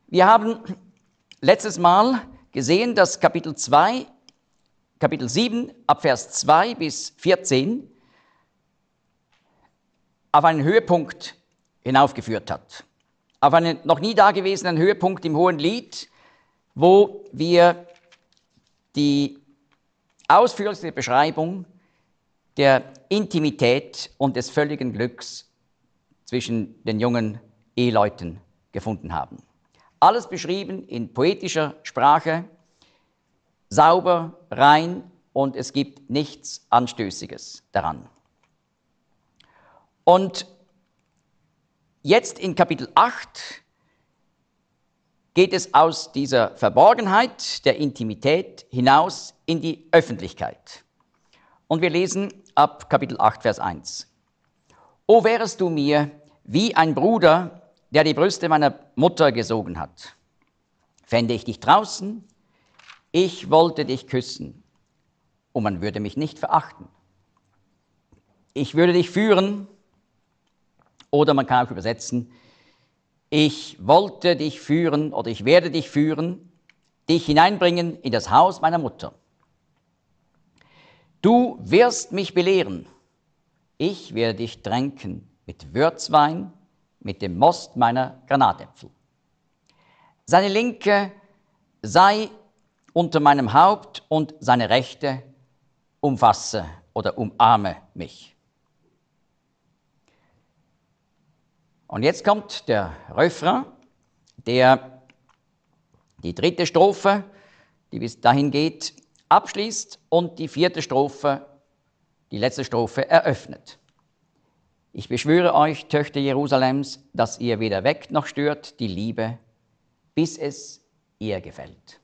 Wir haben letztes Mal gesehen, dass Kapitel 7 ab Vers 2 bis 14 auf einen Höhepunkt hinaufgeführt hat. Auf einen noch nie dagewesenen Höhepunkt im Hohenlied, wo wir die ausführlichste Beschreibung der Intimität und des völligen Glücks zwischen den jungen Eheleuten gefunden haben. Alles beschrieben in poetischer Sprache, sauber, rein, und es gibt nichts Anstößiges daran. Und jetzt in Kapitel 8 geht es aus dieser Verborgenheit der Intimität hinaus in die Öffentlichkeit. Und wir lesen ab Kapitel 8, Vers 1. O wärest du mir wie ein Bruder, der die Brüste meiner Mutter gesogen hat. Fände ich dich draußen, ich wollte dich küssen, und man würde mich nicht verachten. Ich würde dich führen, oder man kann auch übersetzen, ich wollte dich führen oder ich werde dich führen, dich hineinbringen in das Haus meiner Mutter. Du wirst mich belehren, ich werde dich tränken mit Würzwein, mit dem Most meiner Granatäpfel. Seine Linke sei unter meinem Haupt und seine Rechte umfasse oder umarme mich. Und jetzt kommt der Refrain, der die dritte Strophe, die bis dahin geht, abschließt und die vierte Strophe, die letzte Strophe, eröffnet. Ich beschwöre euch, Töchter Jerusalems, dass ihr weder weckt noch stört die Liebe, bis es ihr gefällt.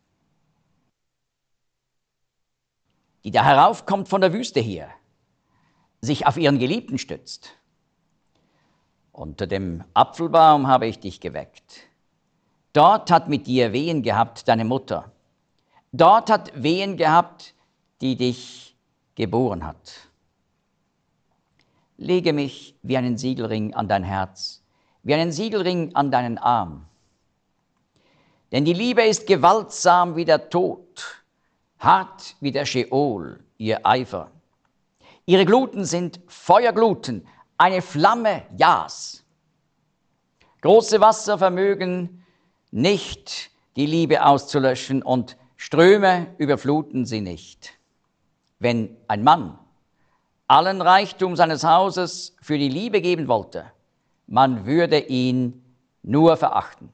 Die da heraufkommt von der Wüste her, sich auf ihren Geliebten stützt. Unter dem Apfelbaum habe ich dich geweckt. Dort hat mit dir Wehen gehabt deine Mutter. Dort hat Wehen gehabt, die dich geboren hat. Lege mich wie einen Siegelring an dein Herz, wie einen Siegelring an deinen Arm. Denn die Liebe ist gewaltsam wie der Tod, hart wie der Scheol, ihr Eifer. Ihre Gluten sind Feuergluten, eine Flamme Jas. Große Wasser vermögen nicht, die Liebe auszulöschen, und Ströme überfluten sie nicht. Wenn ein Mann allen Reichtum seines Hauses für die Liebe geben wollte, man würde ihn nur verachten.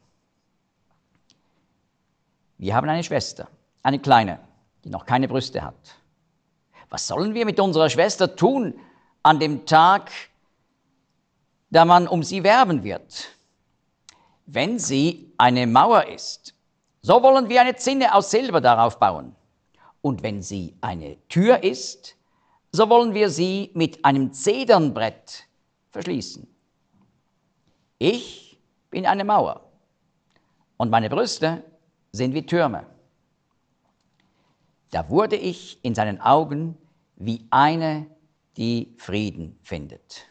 Wir haben eine Schwester, eine kleine, die noch keine Brüste hat. Was sollen wir mit unserer Schwester tun an dem Tag, da man um sie werben wird? Wenn sie eine Mauer ist, so wollen wir eine Zinne aus Silber darauf bauen. Und wenn sie eine Tür ist, so wollen wir sie mit einem Zedernbrett verschließen. Ich bin eine Mauer und meine Brüste sind wie Türme. Da wurde ich in seinen Augen wie eine, die Frieden findet.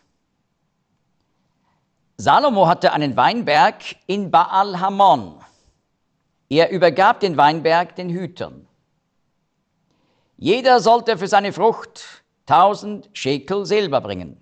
Salomo hatte einen Weinberg in Baal-Hamon. Er übergab den Weinberg den Hütern. Jeder sollte für seine Frucht 1000 Schekel Silber bringen.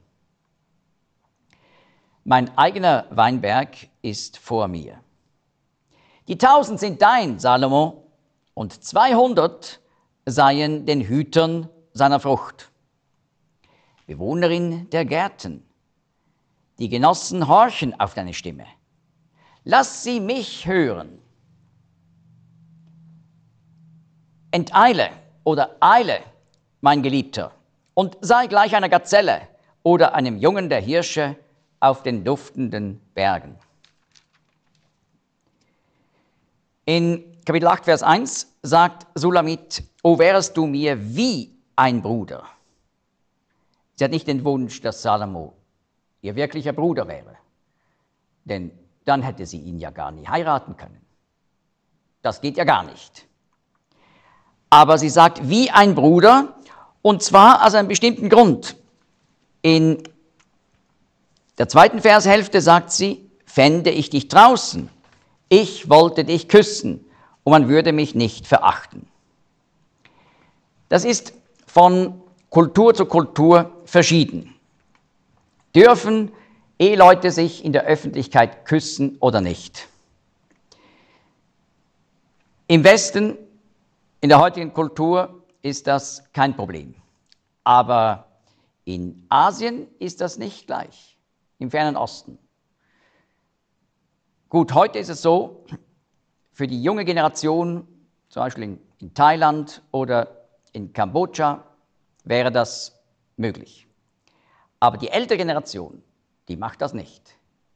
Mein eigener Weinberg ist vor mir. Die 1000 sind dein, Salomo, und 200 seien den Hütern seiner Frucht. Bewohnerin der Gärten, die Genossen horchen auf deine Stimme. Lass sie mich hören. Enteile oder eile, mein Geliebter, und sei gleich einer Gazelle oder einem Jungen der Hirsche auf den duftenden Bergen. In Kapitel 8, Vers 1 sagt Sulamit, o wärest du mir wie ein Bruder. Sie hat nicht den Wunsch, dass Salomo ihr wirklicher Bruder wäre, denn dann hätte sie ihn ja gar nie heiraten können. Das geht ja gar nicht. Aber sie sagt, wie ein Bruder, und zwar aus einem bestimmten Grund. In der zweiten Vershälfte sagt sie, fände ich dich draußen, ich wollte dich küssen und man würde mich nicht verachten. Das ist von Kultur zu Kultur verschieden. Dürfen Eheleute sich in der Öffentlichkeit küssen oder nicht? Im Westen, in der heutigen Kultur, ist das kein Problem. Aber in Asien ist das nicht gleich, im Fernen Osten. Gut, heute ist es so, für die junge Generation, zum Beispiel in Thailand oder in Kambodscha, wäre das möglich. Aber die ältere Generation, die macht das nicht.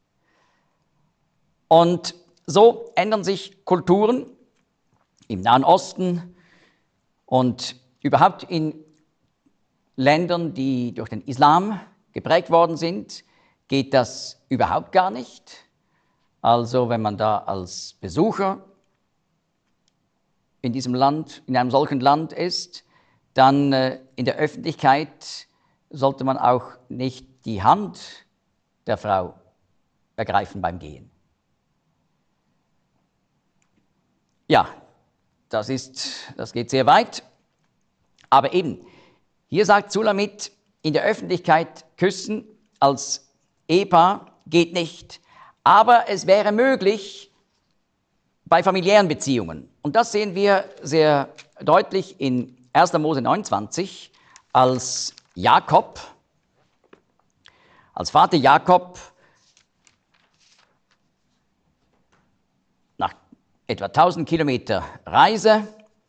Und so ändern sich Kulturen im Nahen Osten und überhaupt in Ländern, die durch den Islam geprägt worden sind, geht das überhaupt gar nicht. Also wenn man da als Besucher in diesem Land, in einem solchen Land ist, dann in der Öffentlichkeit sollte man auch nicht die Hand der Frau ergreifen beim Gehen. Ja, das geht sehr weit. Aber eben, hier sagt Sulamit, in der Öffentlichkeit küssen als Ehepaar geht nicht. Aber es wäre möglich bei familiären Beziehungen. Und das sehen wir sehr deutlich in 1. Mose 29, als Vater Jakob nach etwa 1000 Kilometer Reise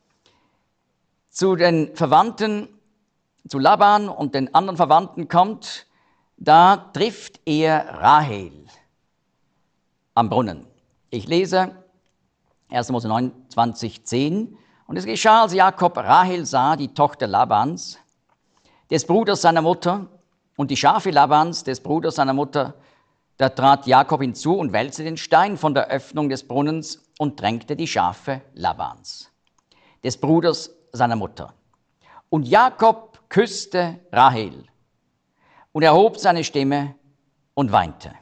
zu den Verwandten, zu Laban und den anderen Verwandten kommt, da trifft er Rahel am Brunnen. Ich lese 1. Mose 29, 10. Und es geschah, als Jakob Rahel sah, die Tochter Labans, des Bruders seiner Mutter, und die Schafe Labans, des Bruders seiner Mutter, da trat Jakob hinzu und wälzte den Stein von der Öffnung des Brunnens und drängte die Schafe Labans, des Bruders seiner Mutter. Und Jakob küsste Rahel und erhob seine Stimme und weinte.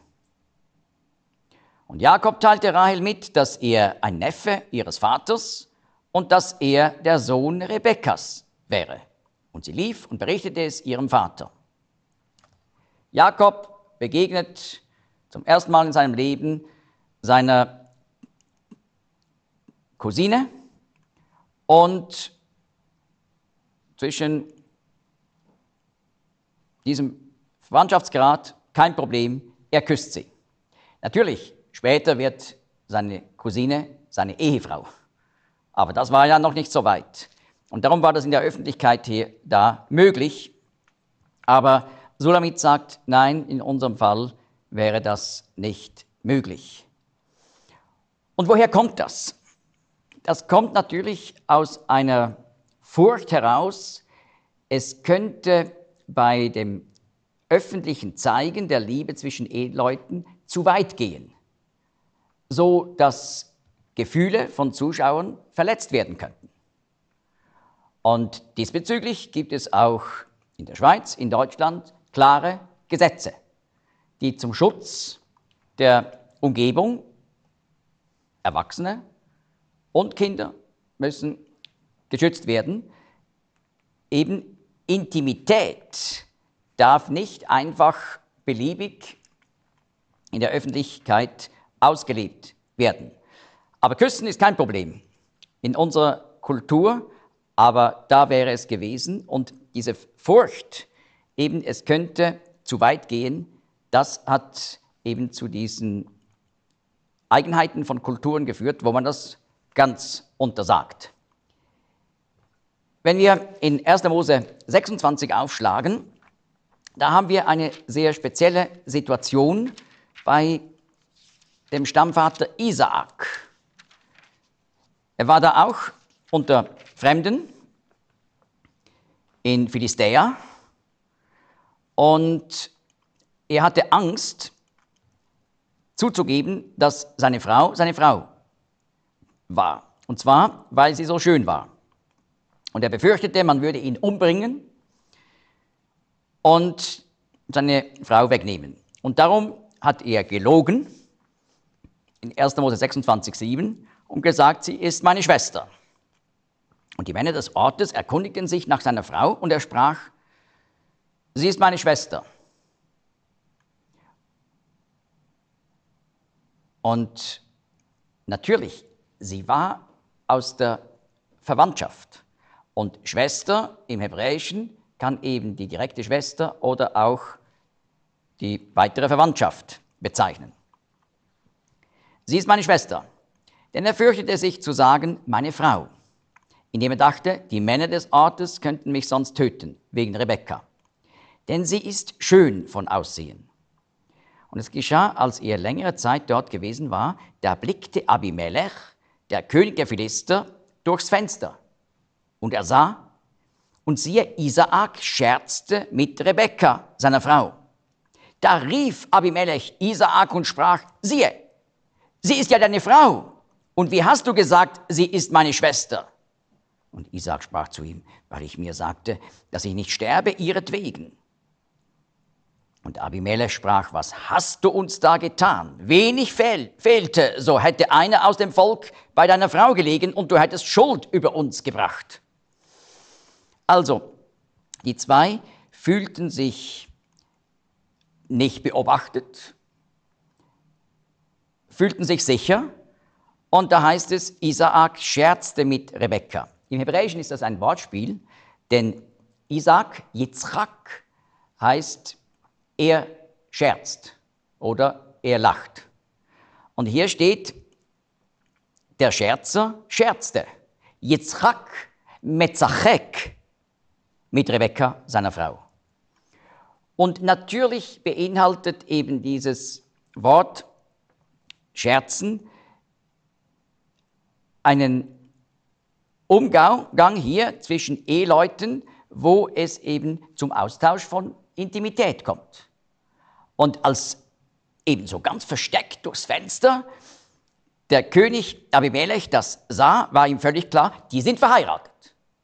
Und Jakob teilte Rahel mit, dass er ein Neffe ihres Vaters und dass er der Sohn Rebekkas wäre. Und sie lief und berichtete es ihrem Vater. Jakob begegnet zum ersten Mal in seinem Leben seiner Cousine und zwischen diesem Verwandtschaftsgrad kein Problem, er küsst sie. Natürlich, später wird seine Cousine seine Ehefrau. Aber das war ja noch nicht so weit. Und darum war das in der Öffentlichkeit hier da möglich. Aber Sulamit sagt, nein, in unserem Fall wäre das nicht möglich. Und woher kommt das? Das kommt natürlich aus einer Furcht heraus, es könnte bei dem öffentlichen Zeigen der Liebe zwischen Eheleuten zu weit gehen, so dass Gefühle von Zuschauern verletzt werden könnten. Und diesbezüglich gibt es auch in der Schweiz, in Deutschland klare Gesetze, die zum Schutz der Umgebung, Erwachsene und Kinder müssen geschützt werden. Eben Intimität darf nicht einfach beliebig in der Öffentlichkeit ausgelebt werden. Aber Küssen ist kein Problem in unserer Kultur, aber da wäre es gewesen. Und diese Furcht, eben es könnte zu weit gehen, das hat eben zu diesen Eigenheiten von Kulturen geführt, wo man das ganz untersagt. Wenn wir in 1. Mose 26 aufschlagen, da haben wir eine sehr spezielle Situation bei dem Stammvater Isaak. Er war da auch unter Fremden in Philistea und er hatte Angst zuzugeben, dass seine Frau war. Und zwar, weil sie so schön war. Und er befürchtete, man würde ihn umbringen und seine Frau wegnehmen. Und darum hat er gelogen in 1. Mose 26,7 und gesagt, sie ist meine Schwester. Und die Männer des Ortes erkundigten sich nach seiner Frau und er sprach, sie ist meine Schwester. Und natürlich, sie war aus der Verwandtschaft. Und Schwester im Hebräischen kann eben die direkte Schwester oder auch die weitere Verwandtschaft bezeichnen. Sie ist meine Schwester, denn er fürchtete sich zu sagen, meine Frau, indem er dachte, die Männer des Ortes könnten mich sonst töten, wegen Rebekka. Denn sie ist schön von Aussehen. Und es geschah, als er längere Zeit dort gewesen war, da blickte Abimelech, der König der Philister, durchs Fenster. Und er sah, und siehe, Isaak scherzte mit Rebekka, seiner Frau. Da rief Abimelech Isaak und sprach, siehe, sie ist ja deine Frau. Und wie hast du gesagt, sie ist meine Schwester? Und Isaak sprach zu ihm, weil ich mir sagte, dass ich nicht sterbe ihretwegen. Und Abimelech sprach, was hast du uns da getan? Wenig fehlte, so hätte einer aus dem Volk bei deiner Frau gelegen und du hättest Schuld über uns gebracht. Also, die zwei fühlten sich nicht beobachtet, fühlten sich sicher und da heißt es, Isaak scherzte mit Rebekka. Im Hebräischen ist das ein Wortspiel, denn Isaak, Yitzchak, heißt, er scherzt oder er lacht. Und hier steht, der Scherzer scherzte. Yitzchak metzachek mit Rebekka, seiner Frau. Und natürlich beinhaltet eben dieses Wort Scherzen einen Umgang hier zwischen Eheleuten, wo es eben zum Austausch von Intimität kommt. Und als ebenso ganz versteckt durchs Fenster der König Abimelech das sah, war ihm völlig klar, die sind verheiratet.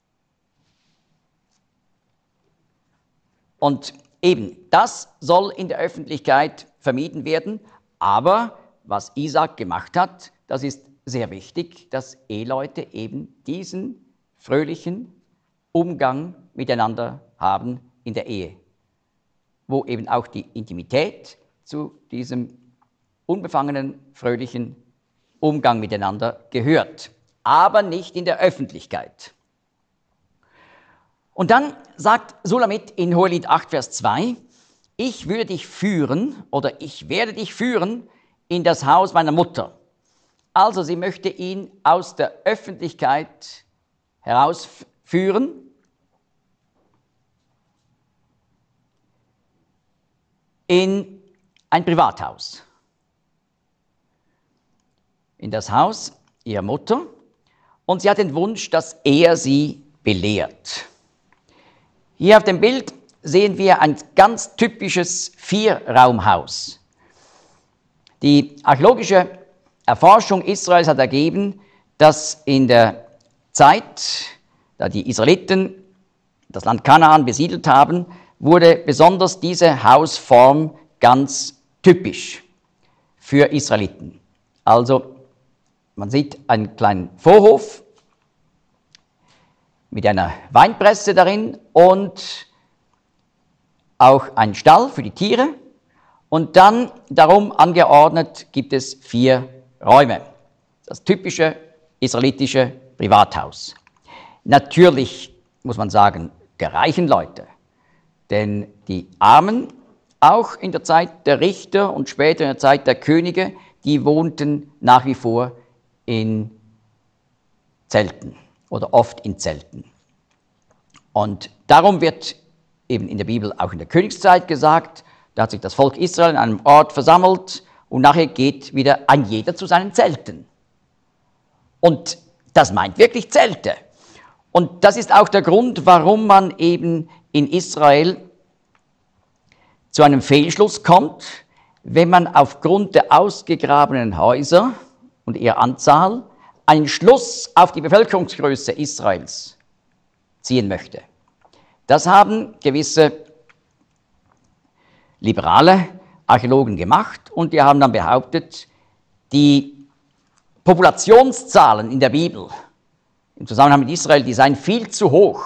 Und eben das soll in der Öffentlichkeit vermieden werden, aber was Isaak gemacht hat, das ist sehr wichtig, dass Eheleute eben diesen fröhlichen Umgang miteinander haben in der Ehe, wo eben auch die Intimität zu diesem unbefangenen, fröhlichen Umgang miteinander gehört, aber nicht in der Öffentlichkeit. Und dann sagt Sulamit in Hohelied 8, Vers 2, ich würde dich führen oder ich werde dich führen in das Haus meiner Mutter. Also sie möchte ihn aus der Öffentlichkeit herausführen. In ein Privathaus. In das Haus ihrer Mutter. Und sie hat den Wunsch, dass er sie belehrt. Hier auf dem Bild sehen wir ein ganz typisches Vierraumhaus. Die archäologische Erforschung Israels hat ergeben, dass in der Zeit, da die Israeliten das Land Kanaan besiedelt haben, wurde besonders diese Hausform ganz typisch für Israeliten. Also man sieht einen kleinen Vorhof mit einer Weinpresse darin und auch einen Stall für die Tiere. Und dann darum angeordnet gibt es 4 Räume. Das typische israelitische Privathaus. Natürlich muss man sagen, der reichen Leute. Denn die Armen, auch in der Zeit der Richter und später in der Zeit der Könige, die wohnten nach wie vor in Zelten oder oft in Zelten. Und darum wird eben in der Bibel auch in der Königszeit gesagt, da hat sich das Volk Israel an einem Ort versammelt und nachher geht wieder ein jeder zu seinen Zelten. Und das meint wirklich Zelte. Und das ist auch der Grund, warum man eben in Israel zu einem Fehlschluss kommt, wenn man aufgrund der ausgegrabenen Häuser und ihrer Anzahl einen Schluss auf die Bevölkerungsgröße Israels ziehen möchte. Das haben gewisse liberale Archäologen gemacht und die haben dann behauptet, Die Populationszahlen in der Bibel im Zusammenhang mit Israel, die seien viel zu hoch.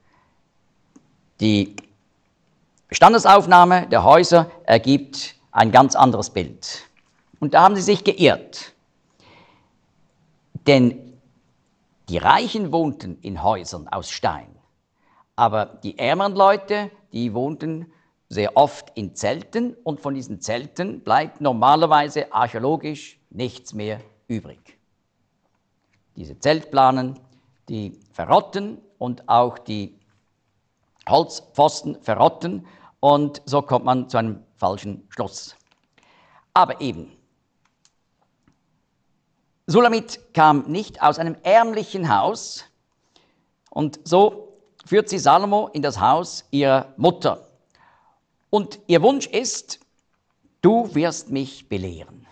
Die Bestandesaufnahme der Häuser ergibt ein ganz anderes Bild. Und da haben sie sich geirrt. Denn die Reichen wohnten in Häusern aus Stein, aber die ärmeren Leute, die wohnten sehr oft in Zelten und von diesen Zelten bleibt normalerweise archäologisch nichts mehr übrig. Diese Zeltplanen, die verrotten und auch die Holzpfosten verrotten und so kommt man zu einem falschen Schluss. Aber eben, Sulamit kam nicht aus einem ärmlichen Haus und so führt sie Salomo in das Haus ihrer Mutter. Und ihr Wunsch ist, du wirst mich belehren.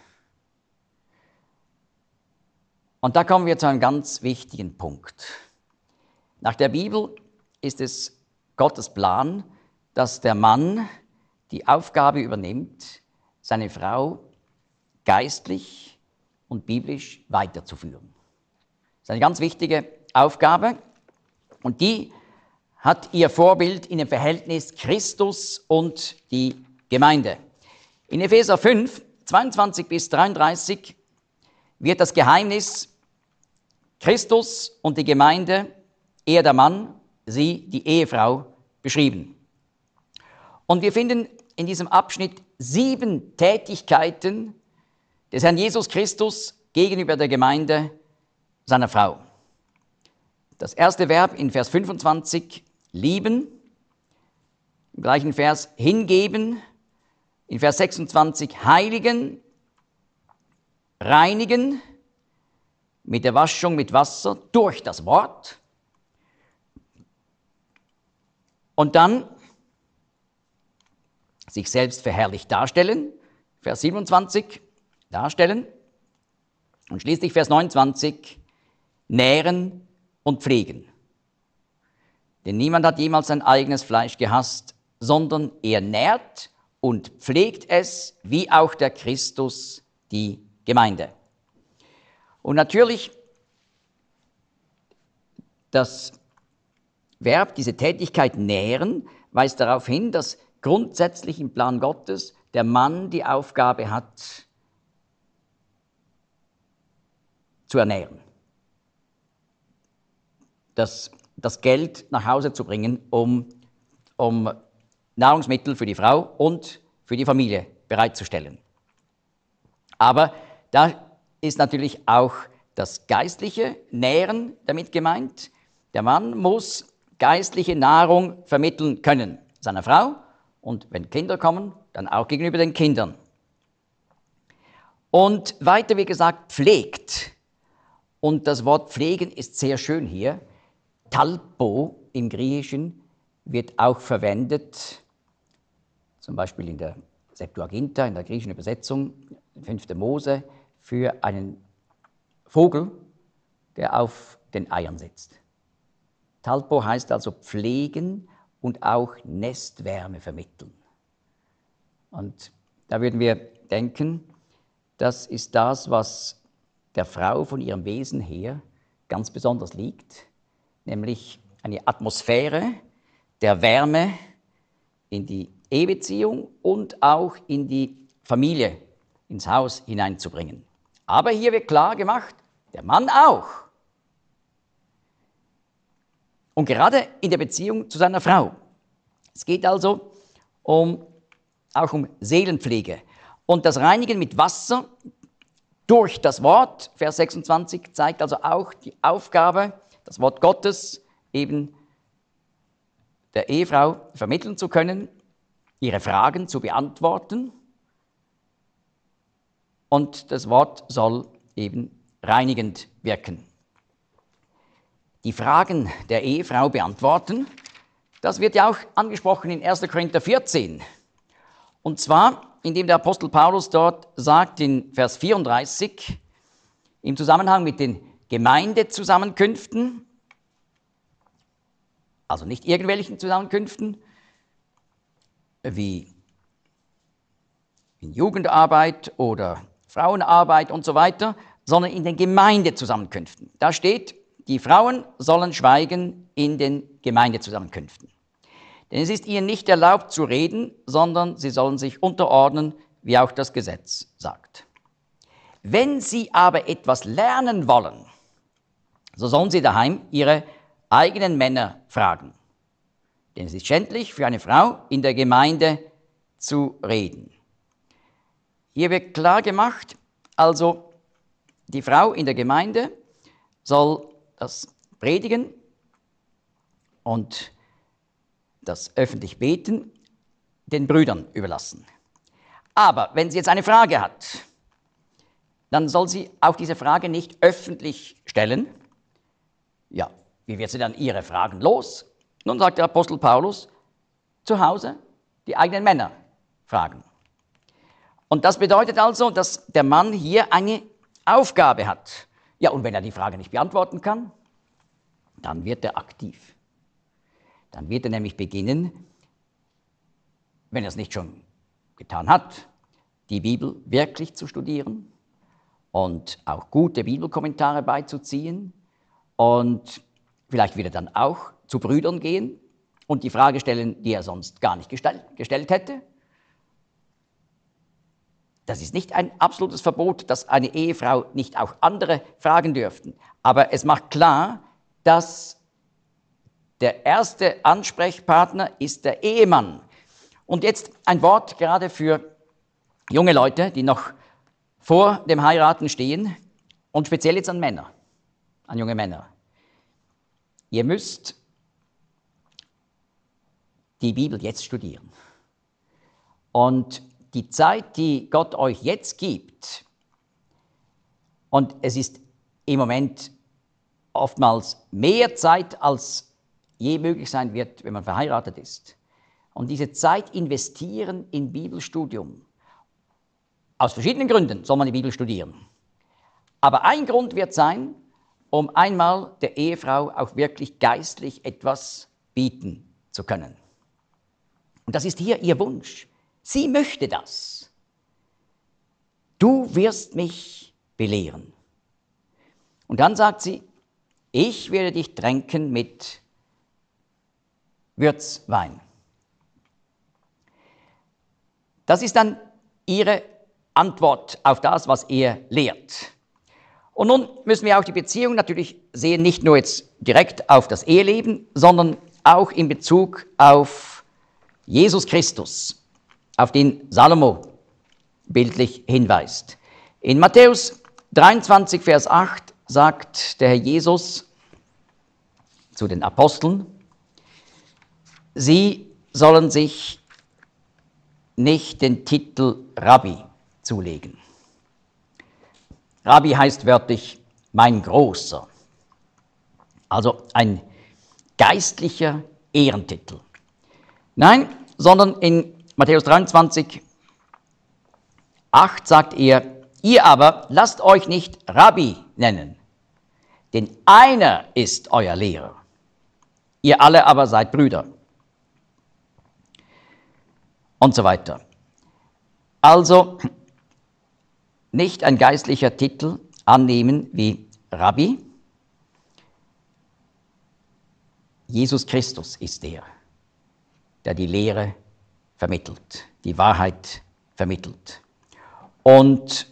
Und da kommen wir zu einem ganz wichtigen Punkt. Nach der Bibel ist es Gottes Plan, dass der Mann die Aufgabe übernimmt, seine Frau geistlich und biblisch weiterzuführen. Das ist eine ganz wichtige Aufgabe und die hat ihr Vorbild in dem Verhältnis Christus und die Gemeinde. In Epheser 5, 22 bis 33 wird das Geheimnis Christus und die Gemeinde, er der Mann, sie die Ehefrau, beschrieben. Und wir finden in diesem Abschnitt 7 Tätigkeiten des Herrn Jesus Christus gegenüber der Gemeinde seiner Frau. Das erste Verb in Vers 25, lieben, im gleichen Vers hingeben, in Vers 26 heiligen, reinigen, mit der Waschung mit Wasser durch das Wort und dann sich selbst verherrlicht darstellen, Vers 27, darstellen und schließlich Vers 29, nähren und pflegen. Denn niemand hat jemals sein eigenes Fleisch gehasst, sondern er nährt und pflegt es, wie auch der Christus die Gemeinde. Und natürlich, das Verb, diese Tätigkeit nähren, weist darauf hin, dass grundsätzlich im Plan Gottes der Mann die Aufgabe hat, zu ernähren. Das Geld nach Hause zu bringen, um Nahrungsmittel für die Frau und für die Familie bereitzustellen. Aber da ist natürlich auch das geistliche Nähren damit gemeint. Der Mann muss geistliche Nahrung vermitteln können, seiner Frau und wenn Kinder kommen, dann auch gegenüber den Kindern. Und weiter, wie gesagt, pflegt. Und das Wort pflegen ist sehr schön hier. Talpo im Griechischen wird auch verwendet, zum Beispiel in der Septuaginta, in der griechischen Übersetzung, 5. Mose, für einen Vogel, der auf den Eiern sitzt. Talpo heißt also pflegen und auch Nestwärme vermitteln. Und da würden wir denken, das ist das, was der Frau von ihrem Wesen her ganz besonders liegt, nämlich eine Atmosphäre der Wärme in die Ehebeziehung und auch in die Familie, ins Haus hineinzubringen. Aber hier wird klar gemacht, der Mann auch. Und gerade in der Beziehung zu seiner Frau. Es geht also auch um Seelenpflege. Und das Reinigen mit Wasser durch das Wort, Vers 26, zeigt also auch die Aufgabe, das Wort Gottes eben der Ehefrau vermitteln zu können, ihre Fragen zu beantworten. Und das Wort soll eben reinigend wirken. Die Fragen der Ehefrau beantworten, das wird ja auch angesprochen in 1. Korinther 14. Und zwar, indem der Apostel Paulus dort sagt in Vers 34, im Zusammenhang mit den Gemeindezusammenkünften, also nicht irgendwelchen Zusammenkünften, wie in Jugendarbeit oder Frauenarbeit und so weiter, sondern in den Gemeindezusammenkünften. Da steht, die Frauen sollen schweigen in den Gemeindezusammenkünften. Denn es ist ihnen nicht erlaubt zu reden, sondern sie sollen sich unterordnen, wie auch das Gesetz sagt. Wenn sie aber etwas lernen wollen, so sollen sie daheim ihre eigenen Männer fragen. Denn es ist schändlich für eine Frau, in der Gemeinde zu reden. Hier wird klar gemacht, also die Frau in der Gemeinde soll das Predigen und das öffentlich Beten den Brüdern überlassen. Aber wenn sie jetzt eine Frage hat, dann soll sie auch diese Frage nicht öffentlich stellen. Ja, wie wird sie dann ihre Fragen los? Nun sagt der Apostel Paulus, zu Hause die eigenen Männer fragen. Und das bedeutet also, dass der Mann hier eine Aufgabe hat. Ja, und wenn er die Frage nicht beantworten kann, dann wird er aktiv. Dann wird er nämlich beginnen, wenn er es nicht schon getan hat, die Bibel wirklich zu studieren und auch gute Bibelkommentare beizuziehen und vielleicht wieder dann auch zu Brüdern gehen und die Frage stellen, die er sonst gar nicht gestellt hätte. Das ist nicht ein absolutes Verbot, dass eine Ehefrau nicht auch andere fragen dürften. Aber es macht klar, dass der erste Ansprechpartner ist der Ehemann. Und jetzt ein Wort gerade für junge Leute, die noch vor dem Heiraten stehen und speziell jetzt an Männer, an junge Männer. Ihr müsst die Bibel jetzt studieren. Und die Zeit, die Gott euch jetzt gibt, und es ist im Moment oftmals mehr Zeit, als je möglich sein wird, wenn man verheiratet ist. Und diese Zeit investieren in Bibelstudium. Aus verschiedenen Gründen soll man die Bibel studieren. Aber ein Grund wird sein, um einmal der Ehefrau auch wirklich geistlich etwas bieten zu können. Und das ist hier ihr Wunsch. Sie möchte das. Du wirst mich belehren. Und dann sagt sie, ich werde dich tränken mit Würzwein. Das ist dann ihre Antwort auf das, was er lehrt. Und nun müssen wir auch die Beziehung natürlich sehen, nicht nur jetzt direkt auf das Eheleben, sondern auch in Bezug auf Jesus Christus, auf den Salomo bildlich hinweist. In Matthäus 23, Vers 8 sagt der Herr Jesus zu den Aposteln, sie sollen sich nicht den Titel Rabbi zulegen. Rabbi heißt wörtlich mein Großer, also ein geistlicher Ehrentitel. Nein, sondern in Matthäus 23, 8 sagt er, ihr aber lasst euch nicht Rabbi nennen, denn einer ist euer Lehrer. Ihr alle aber seid Brüder. Und so weiter. Also nicht ein geistlicher Titel annehmen wie Rabbi. Jesus Christus ist der die Lehre vermittelt, die Wahrheit vermittelt. Und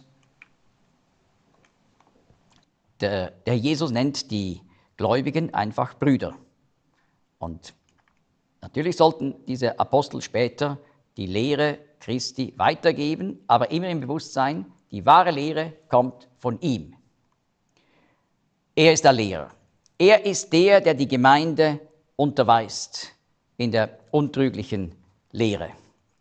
der Jesus nennt die Gläubigen einfach Brüder. Und natürlich sollten diese Apostel später die Lehre Christi weitergeben, aber immer im Bewusstsein, die wahre Lehre kommt von ihm. Er ist der Lehrer. Er ist der die Gemeinde unterweist in der untrüglichen Lehre.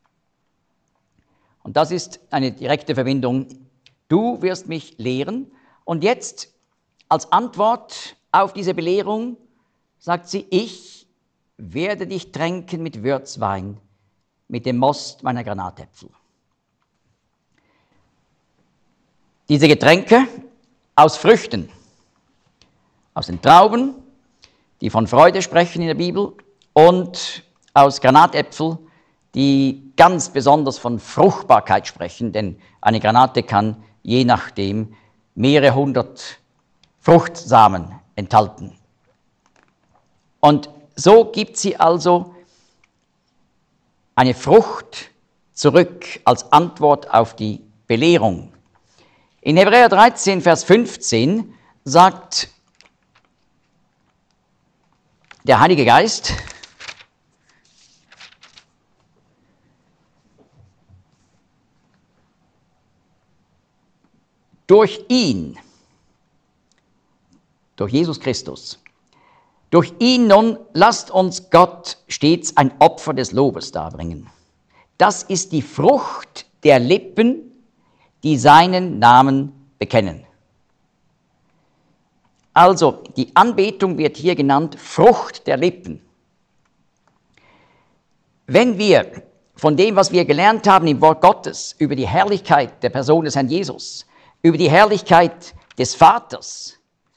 Und das ist eine direkte Verbindung. Du wirst mich lehren. Und jetzt als Antwort auf diese Belehrung sagt sie, ich werde dich tränken mit Würzwein, mit dem Most meiner Granatäpfel. Diese Getränke aus Früchten, aus den Trauben, die von Freude sprechen in der Bibel, und aus Granatäpfel, die ganz besonders von Fruchtbarkeit sprechen, denn eine Granate kann je nachdem mehrere hundert Fruchtsamen enthalten. Und so gibt sie also eine Frucht zurück als Antwort auf die Belehrung. In Hebräer 13, Vers 15 sagt der Heilige Geist, durch ihn, durch Jesus Christus, durch ihn nun lasst uns Gott stets ein Opfer des Lobes darbringen. Das ist die Frucht der Lippen, die seinen Namen bekennen. Also, die Anbetung wird hier genannt Frucht der Lippen. Wenn wir von dem, was wir gelernt haben im Wort Gottes, über die Herrlichkeit der Person des Herrn Jesus, über die Herrlichkeit des Vaters,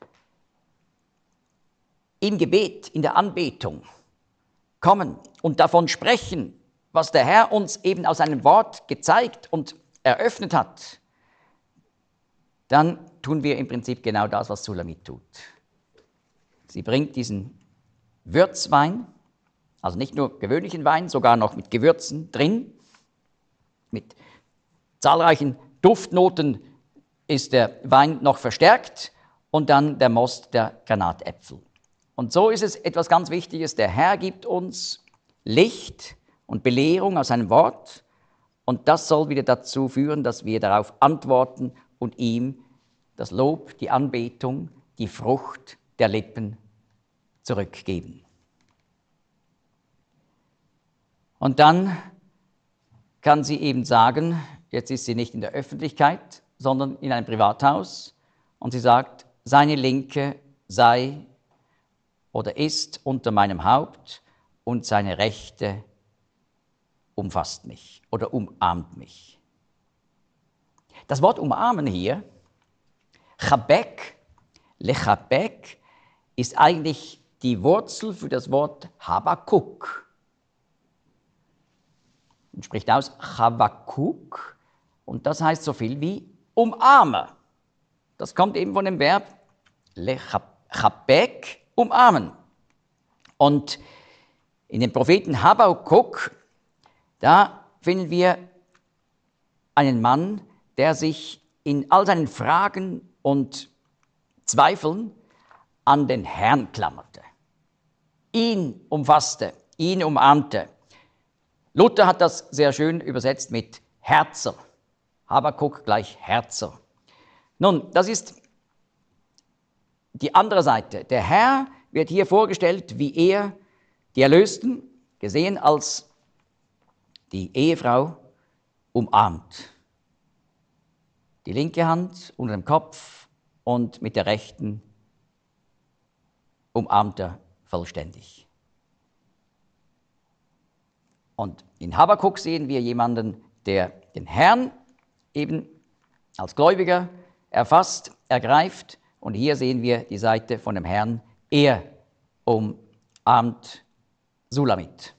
im Gebet, in der Anbetung kommen und davon sprechen, was der Herr uns eben aus seinem Wort gezeigt und eröffnet hat, dann tun wir im Prinzip genau das, was Sulamit tut. Sie bringt diesen Würzwein, also nicht nur gewöhnlichen Wein, sogar noch mit Gewürzen drin, mit zahlreichen Duftnoten ist der Wein noch verstärkt und dann der Most der Granatäpfel. Und so ist es etwas ganz Wichtiges, der Herr gibt uns Licht und Belehrung aus seinem Wort und das soll wieder dazu führen, dass wir darauf antworten und ihm das Lob, die Anbetung, die Frucht der Lippen zurückgeben. Und dann kann sie eben sagen, jetzt ist sie nicht in der Öffentlichkeit, sondern in einem Privathaus und sie sagt, seine Linke sei oder ist unter meinem Haupt und seine Rechte umfasst mich oder umarmt mich. Das Wort umarmen hier, Chabek, Lechabek, ist eigentlich die Wurzel für das Wort Habakuk. Man spricht aus Chabakuk und das heißt so viel wie umarme. Das kommt eben von dem Verb Lechabek, umarmen. Und in dem Propheten Habakuk, da finden wir einen Mann, der sich in all seinen Fragen und Zweifeln an den Herrn klammerte. Ihn umfasste, ihn umarmte. Luther hat das sehr schön übersetzt mit Herzer. Habakuk gleich Herzer. Nun, das ist die andere Seite. Der Herr wird hier vorgestellt, wie er die Erlösten, gesehen als die Ehefrau, umarmt. Die linke Hand unter dem Kopf und mit der rechten umarmt er vollständig. Und in Habakuk sehen wir jemanden, der den Herrn eben als Gläubiger erfasst, ergreift. Und hier sehen wir die Seite von dem Herrn. Er umarmt Sulamit.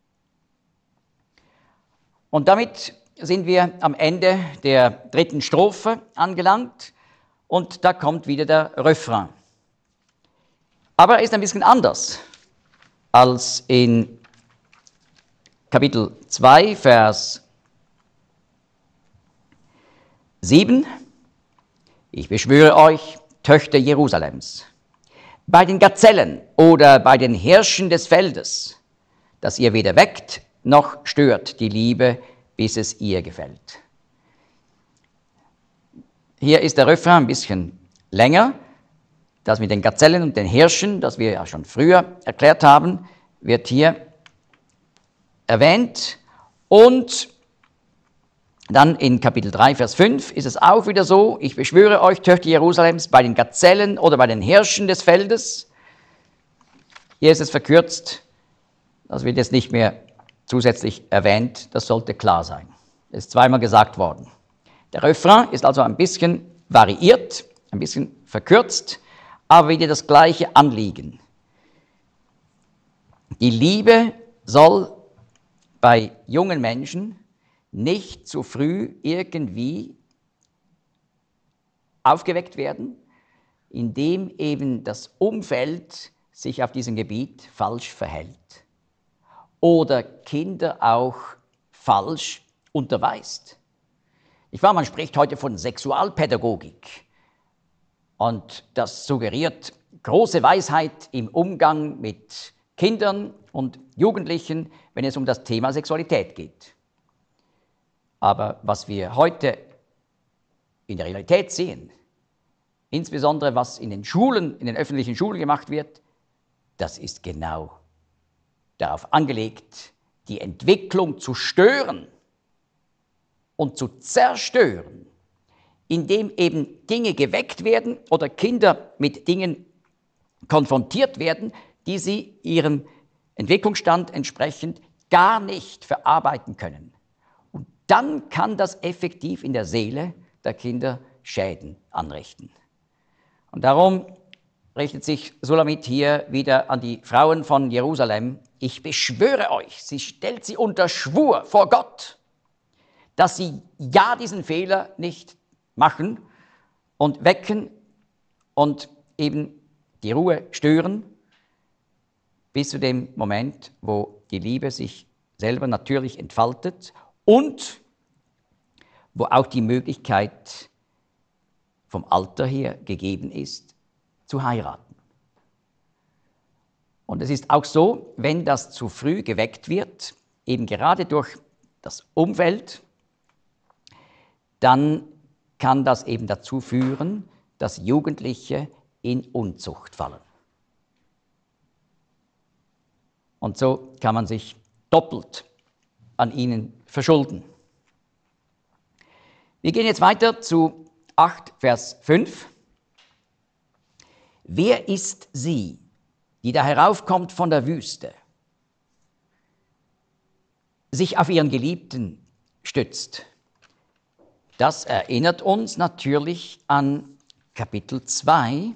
Und damit sind wir am Ende der dritten Strophe angelangt. Und da kommt wieder der Refrain. Aber er ist ein bisschen anders als in Kapitel 2, Vers 7. Ich beschwöre euch, Töchter Jerusalems, bei den Gazellen oder bei den Hirschen des Feldes, dass ihr weder weckt noch stört die Liebe, bis es ihr gefällt. Hier ist der Refrain ein bisschen länger. Das mit den Gazellen und den Hirschen, das wir ja schon früher erklärt haben, wird hier erwähnt. Und dann in Kapitel 3, Vers 5 ist es auch wieder so, ich beschwöre euch, Töchter Jerusalems, bei den Gazellen oder bei den Hirschen des Feldes. Hier ist es verkürzt, das wird jetzt nicht mehr zusätzlich erwähnt, das sollte klar sein. Es ist zweimal gesagt worden. Der Refrain ist also ein bisschen variiert, ein bisschen verkürzt, aber wieder das gleiche Anliegen. Die Liebe soll bei jungen Menschen nicht zu früh irgendwie aufgeweckt werden, indem eben das Umfeld sich auf diesem Gebiet falsch verhält oder Kinder auch falsch unterweist. Man spricht heute von Sexualpädagogik und das suggeriert große Weisheit im Umgang mit Kindern und Jugendlichen, wenn es um das Thema Sexualität geht. Aber was wir heute in der Realität sehen, insbesondere was in den Schulen, in den öffentlichen Schulen gemacht wird, das ist genau darauf angelegt, die Entwicklung zu stören und zu zerstören, indem eben Dinge geweckt werden oder Kinder mit Dingen konfrontiert werden, die sie ihrem Entwicklungsstand entsprechend gar nicht verarbeiten können. Und dann kann das effektiv in der Seele der Kinder Schäden anrichten. Und darum richtet sich Sulamit hier wieder an die Frauen von Jerusalem. Ich beschwöre euch, sie stellt sie unter Schwur vor Gott, dass sie ja diesen Fehler nicht machen und wecken und eben die Ruhe stören, bis zu dem Moment, wo die Liebe sich selber natürlich entfaltet und wo auch die Möglichkeit vom Alter her gegeben ist, zu heiraten. Und es ist auch so, wenn das zu früh geweckt wird, eben gerade durch das Umfeld, dann kann das eben dazu führen, dass Jugendliche in Unzucht fallen. Und so kann man sich doppelt an ihnen verschulden. Wir gehen jetzt weiter zu 8, Vers 5. Wer ist sie, die da heraufkommt von der Wüste, sich auf ihren Geliebten stützt? Das erinnert uns natürlich an Kapitel 2,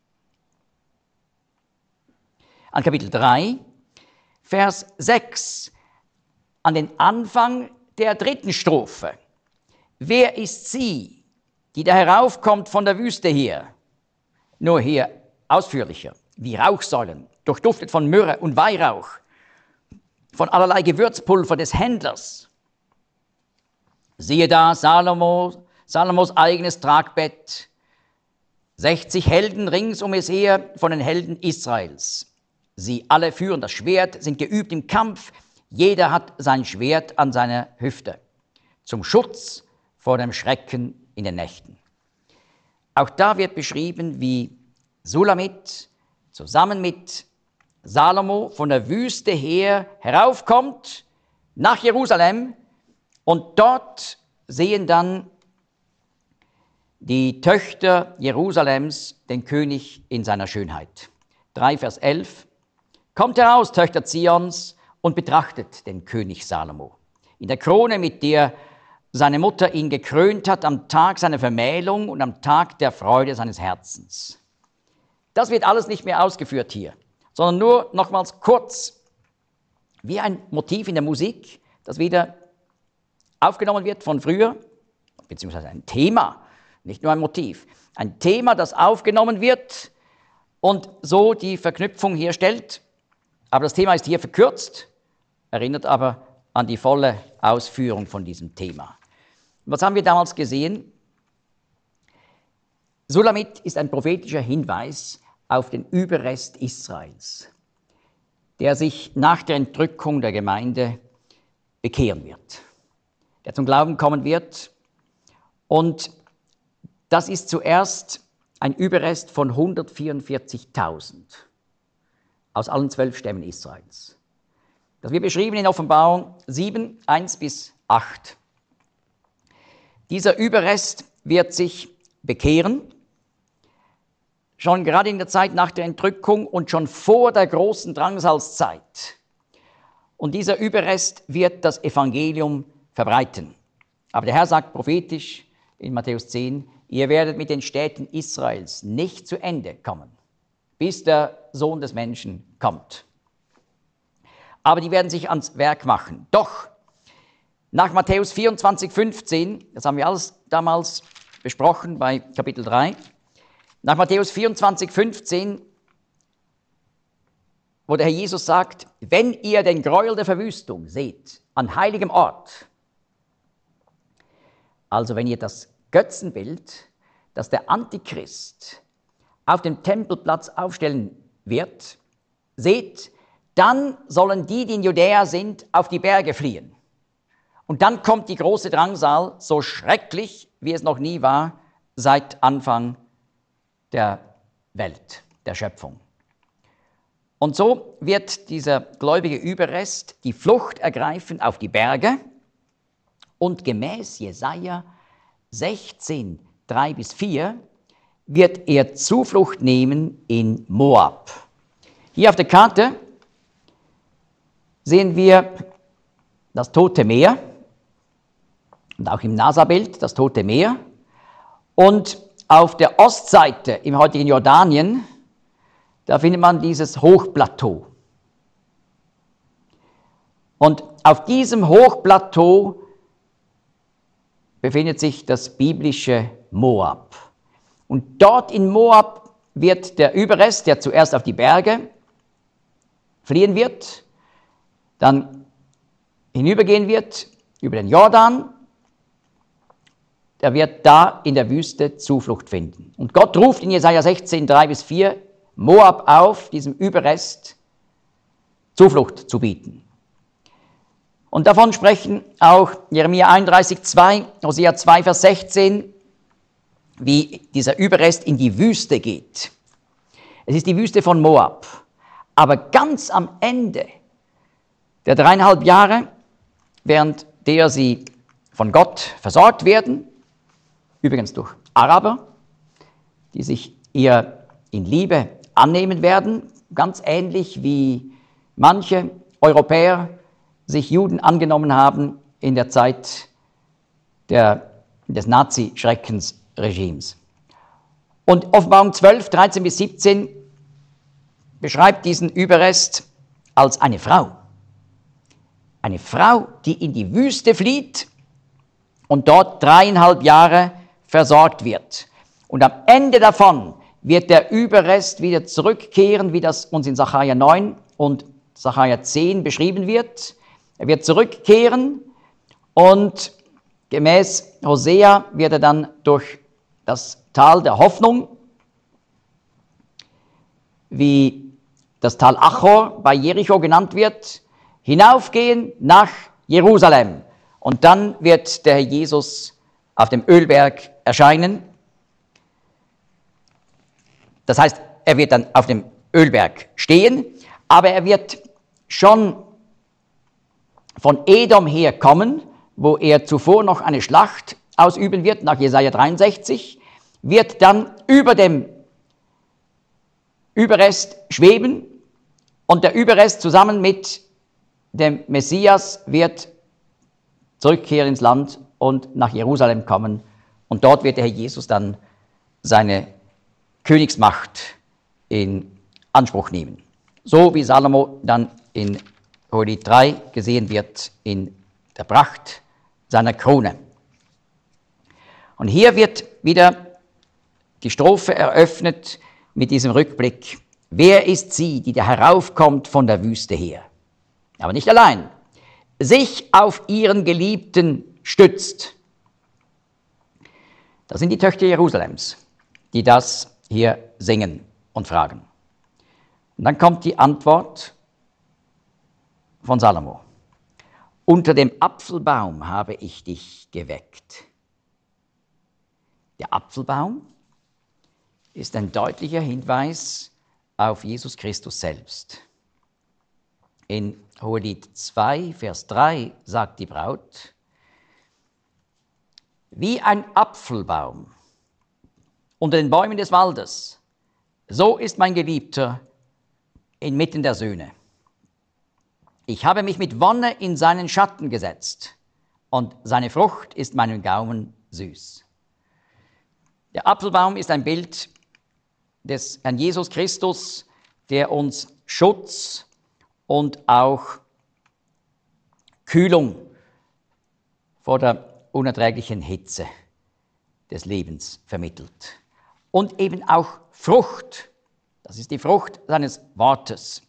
an Kapitel 3, Vers 6, an den Anfang der 3. Strophe. Wer ist sie, die da heraufkommt von der Wüste her? Nur hier ausführlicher, wie Rauchsäulen, durchduftet von Myrrhe und Weihrauch, von allerlei Gewürzpulver des Händlers. Siehe da, Salomos eigenes Tragbett, 60 Helden rings um es her von den Helden Israels. Sie alle führen das Schwert, sind geübt im Kampf, jeder hat sein Schwert an seiner Hüfte, zum Schutz vor dem Schrecken in den Nächten. Auch da wird beschrieben, wie Sulamit zusammen mit Salomo von der Wüste her heraufkommt nach Jerusalem und dort sehen dann die Töchter Jerusalems den König in seiner Schönheit. 3, Vers 11. Kommt heraus, Töchter Zions, und betrachtet den König Salomo. In der Krone, mit der seine Mutter ihn gekrönt hat, am Tag seiner Vermählung und am Tag der Freude seines Herzens. Das wird alles nicht mehr ausgeführt hier, sondern nur nochmals kurz, wie ein Motiv in der Musik, das wieder aufgenommen wird von früher, beziehungsweise ein Thema, nicht nur ein Motiv. Ein Thema, das aufgenommen wird und so die Verknüpfung herstellt. Aber das Thema ist hier verkürzt, erinnert aber an die volle Ausführung von diesem Thema. Was haben wir damals gesehen? Sulamit ist ein prophetischer Hinweis auf den Überrest Israels, der sich nach der Entrückung der Gemeinde bekehren wird, der zum Glauben kommen wird. Und das ist zuerst ein Überrest von 144.000 aus allen 12 Stämmen Israels. Das wird beschrieben in Offenbarung 7, 1 bis 8. Dieser Überrest wird sich bekehren, schon gerade in der Zeit nach der Entrückung und schon vor der großen Drangsalzzeit. Und dieser Überrest wird das Evangelium verbreiten. Aber der Herr sagt prophetisch in Matthäus 10, ihr werdet mit den Städten Israels nicht zu Ende kommen, bis der Sohn des Menschen kommt. Aber die werden sich ans Werk machen. Doch nach Matthäus 24, 15, das haben wir alles damals besprochen bei Kapitel 3. Nach Matthäus 24, 15, wo der Herr Jesus sagt, wenn ihr den Gräuel der Verwüstung seht, an heiligem Ort, also wenn ihr das Götzenbild, das der Antichrist auf dem Tempelplatz aufstellen wird, seht, dann sollen die, die in Judäa sind, auf die Berge fliehen. Und dann kommt die große Drangsal, so schrecklich, wie es noch nie war, seit Anfang der Welt, der Schöpfung. Und so wird dieser gläubige Überrest die Flucht ergreifen auf die Berge und gemäß Jesaja 16, 3-4 wird er Zuflucht nehmen in Moab. Hier auf der Karte sehen wir das Tote Meer und auch im NASA-Bild das Tote Meer. Und auf der Ostseite im heutigen Jordanien, da findet man dieses Hochplateau. Und auf diesem Hochplateau befindet sich das biblische Moab. Und dort in Moab wird der Überrest, der zuerst auf die Berge fliehen wird, dann hinübergehen wird über den Jordan, der wird da in der Wüste Zuflucht finden. Und Gott ruft in Jesaja 16, 3-4 Moab auf, diesem Überrest Zuflucht zu bieten. Und davon sprechen auch Jeremia 31,2, Hosea 2, Vers 16, wie dieser Überrest in die Wüste geht. Es ist die Wüste von Moab. Aber ganz am Ende der 3,5 Jahre, während der sie von Gott versorgt werden, übrigens durch Araber, die sich ihr in Liebe annehmen werden, ganz ähnlich wie manche Europäer sich Juden angenommen haben in der Zeit des Nazi-Schreckensregimes. Und Offenbarung 12, 13-17 beschreibt diesen Überrest als eine Frau. Eine Frau, die in die Wüste flieht und dort 3,5 Jahre versorgt wird. Und am Ende davon wird der Überrest wieder zurückkehren, wie das uns in Sacharja 9 und Sacharja 10 beschrieben wird. Er wird zurückkehren und gemäß Hosea wird er dann durch das Tal der Hoffnung, wie das Tal Achor bei Jericho genannt wird, hinaufgehen nach Jerusalem. Und dann wird der Herr Jesus auf dem Ölberg erscheinen. Das heißt, er wird dann auf dem Ölberg stehen, aber er wird schon von Edom her kommen, wo er zuvor noch eine Schlacht ausüben wird, nach Jesaja 63, wird dann über dem Überrest schweben und der Überrest zusammen mit dem Messias wird zurückkehren ins Land und nach Jerusalem kommen und dort wird der Herr Jesus dann seine Königsmacht in Anspruch nehmen. So wie Salomo dann in Hohelied 3 gesehen wird in der Pracht seiner Krone. Und hier wird wieder die Strophe eröffnet mit diesem Rückblick. Wer ist sie, die da heraufkommt von der Wüste her? Aber nicht allein. Sich auf ihren Geliebten stützt. Das sind die Töchter Jerusalems, die das hier singen und fragen. Und dann kommt die Antwort von Salomo. Unter dem Apfelbaum habe ich dich geweckt. Der Apfelbaum ist ein deutlicher Hinweis auf Jesus Christus selbst. In Hohelied 2, Vers 3 sagt die Braut, wie ein Apfelbaum unter den Bäumen des Waldes, so ist mein Geliebter inmitten der Söhne. Ich habe mich mit Wonne in seinen Schatten gesetzt und seine Frucht ist meinem Gaumen süß. Der Apfelbaum ist ein Bild des Herrn Jesus Christus, der uns Schutz und auch Kühlung vor der unerträglichen Hitze des Lebens vermittelt. Und eben auch Frucht. Das ist die Frucht seines Wortes.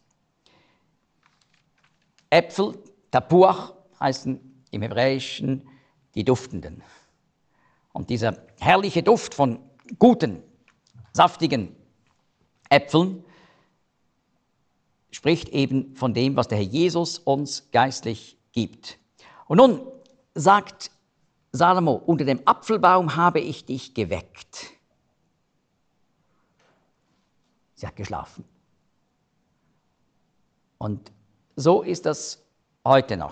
Äpfel, Tapuach, heißen im Hebräischen die Duftenden. Und dieser herrliche Duft von guten, saftigen Äpfeln spricht eben von dem, was der Herr Jesus uns geistlich gibt. Und nun sagt Salomo, unter dem Apfelbaum habe ich dich geweckt. Sie hat geschlafen. Und so ist das heute noch.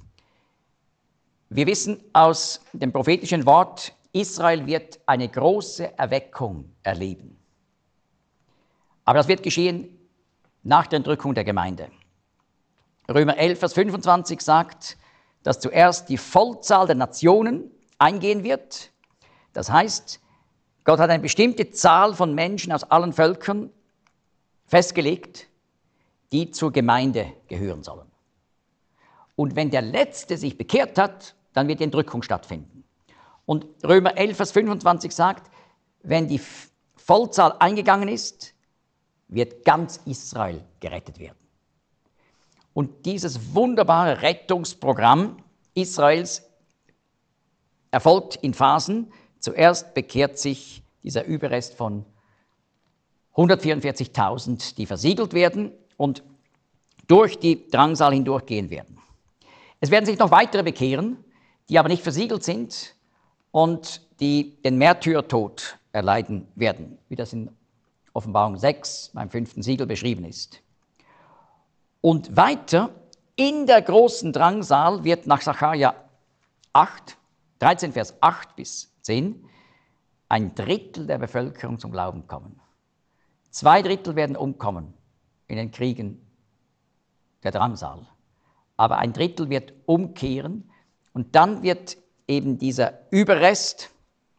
Wir wissen aus dem prophetischen Wort, Israel wird eine große Erweckung erleben. Aber das wird geschehen nach der Entrückung der Gemeinde. Römer 11, Vers 25 sagt, dass zuerst die Vollzahl der Nationen eingehen wird. Das heißt, Gott hat eine bestimmte Zahl von Menschen aus allen Völkern festgelegt, die zur Gemeinde gehören sollen. Und wenn der Letzte sich bekehrt hat, dann wird die Entrückung stattfinden. Und Römer 11, Vers 25 sagt, wenn die Vollzahl eingegangen ist, wird ganz Israel gerettet werden. Und dieses wunderbare Rettungsprogramm Israels erfolgt in Phasen. Zuerst bekehrt sich dieser Überrest von 144.000, die versiegelt werden und durch die Drangsal hindurchgehen werden. Es werden sich noch weitere bekehren, die aber nicht versiegelt sind und die den Märtyrertod erleiden werden, wie das in Offenbarung 6 beim 5. Siegel beschrieben ist. Und weiter in der großen Drangsal wird nach Sacharja 13 Vers 8 bis 10 ein Drittel der Bevölkerung zum Glauben kommen. 2 Drittel werden umkommen in den Kriegen der Drangsal. Aber ein Drittel wird umkehren und dann wird eben dieser Überrest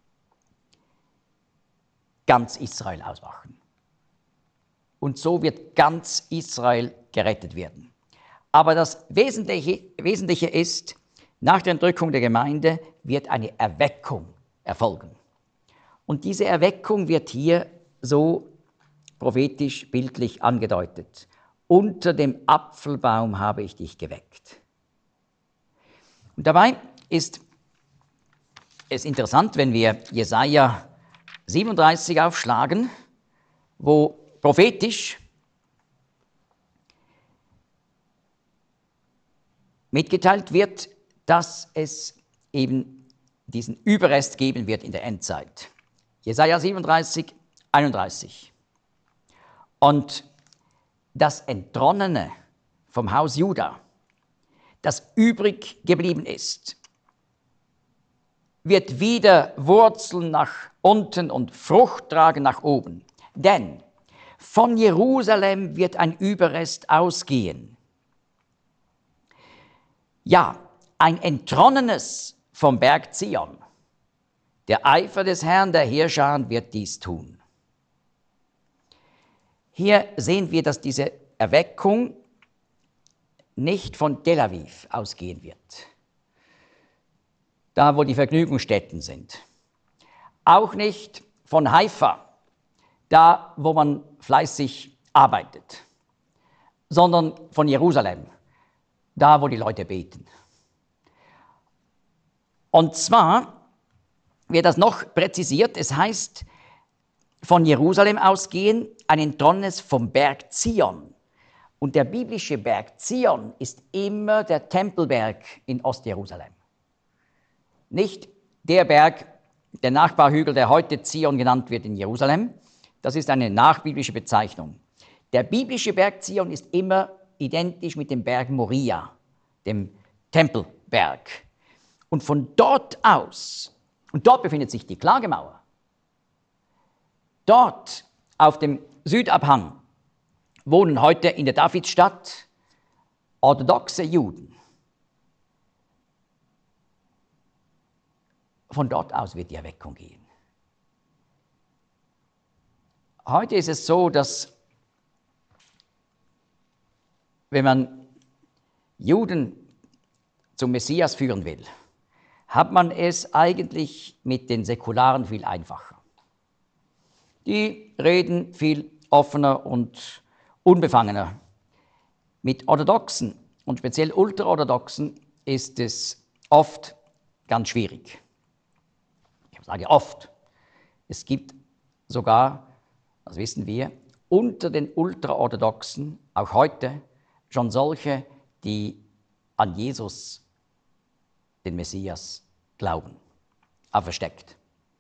ganz Israel ausmachen. Und so wird ganz Israel gerettet werden. Aber das Wesentliche ist, nach der Entrückung der Gemeinde wird eine Erweckung erfolgen. Und diese Erweckung wird hier so prophetisch, bildlich angedeutet. Unter dem Apfelbaum habe ich dich geweckt. Und dabei ist es interessant, wenn wir Jesaja 37 aufschlagen, wo prophetisch mitgeteilt wird, dass es eben diesen Überrest geben wird in der Endzeit. Jesaja 37, 31. Und das Entronnene vom Haus Juda, das übrig geblieben ist, wird wieder Wurzeln nach unten und Frucht tragen nach oben. Denn von Jerusalem wird ein Überrest ausgehen. Ja, ein Entronnenes vom Berg Zion. Der Eifer des Herrn der Heerscharen wird dies tun. Hier sehen wir, dass diese Erweckung nicht von Tel Aviv ausgehen wird, da wo die Vergnügungsstätten sind. Auch nicht von Haifa, da wo man fleißig arbeitet, sondern von Jerusalem, da wo die Leute beten. Und zwar wird das noch präzisiert, es heißt, von Jerusalem ausgehen, ein Entronnenes vom Berg Zion. Und der biblische Berg Zion ist immer der Tempelberg in Ostjerusalem. Nicht der Berg, der Nachbarhügel, der heute Zion genannt wird in Jerusalem. Das ist eine nachbiblische Bezeichnung. Der biblische Berg Zion ist immer identisch mit dem Berg Moria, dem Tempelberg. Und von dort aus, und dort befindet sich die Klagemauer, dort auf dem Südabhang wohnen heute in der Davidstadt orthodoxe Juden. Von dort aus wird die Erweckung gehen. Heute ist es so, dass wenn man Juden zum Messias führen will, hat man es eigentlich mit den Säkularen viel einfacher. Die reden viel offener und unbefangener. Mit Orthodoxen und speziell Ultraorthodoxen ist es oft ganz schwierig. Ich sage oft. Es gibt sogar, das wissen wir, unter den Ultraorthodoxen, auch heute, schon solche, die an Jesus, den Messias, glauben, aber versteckt.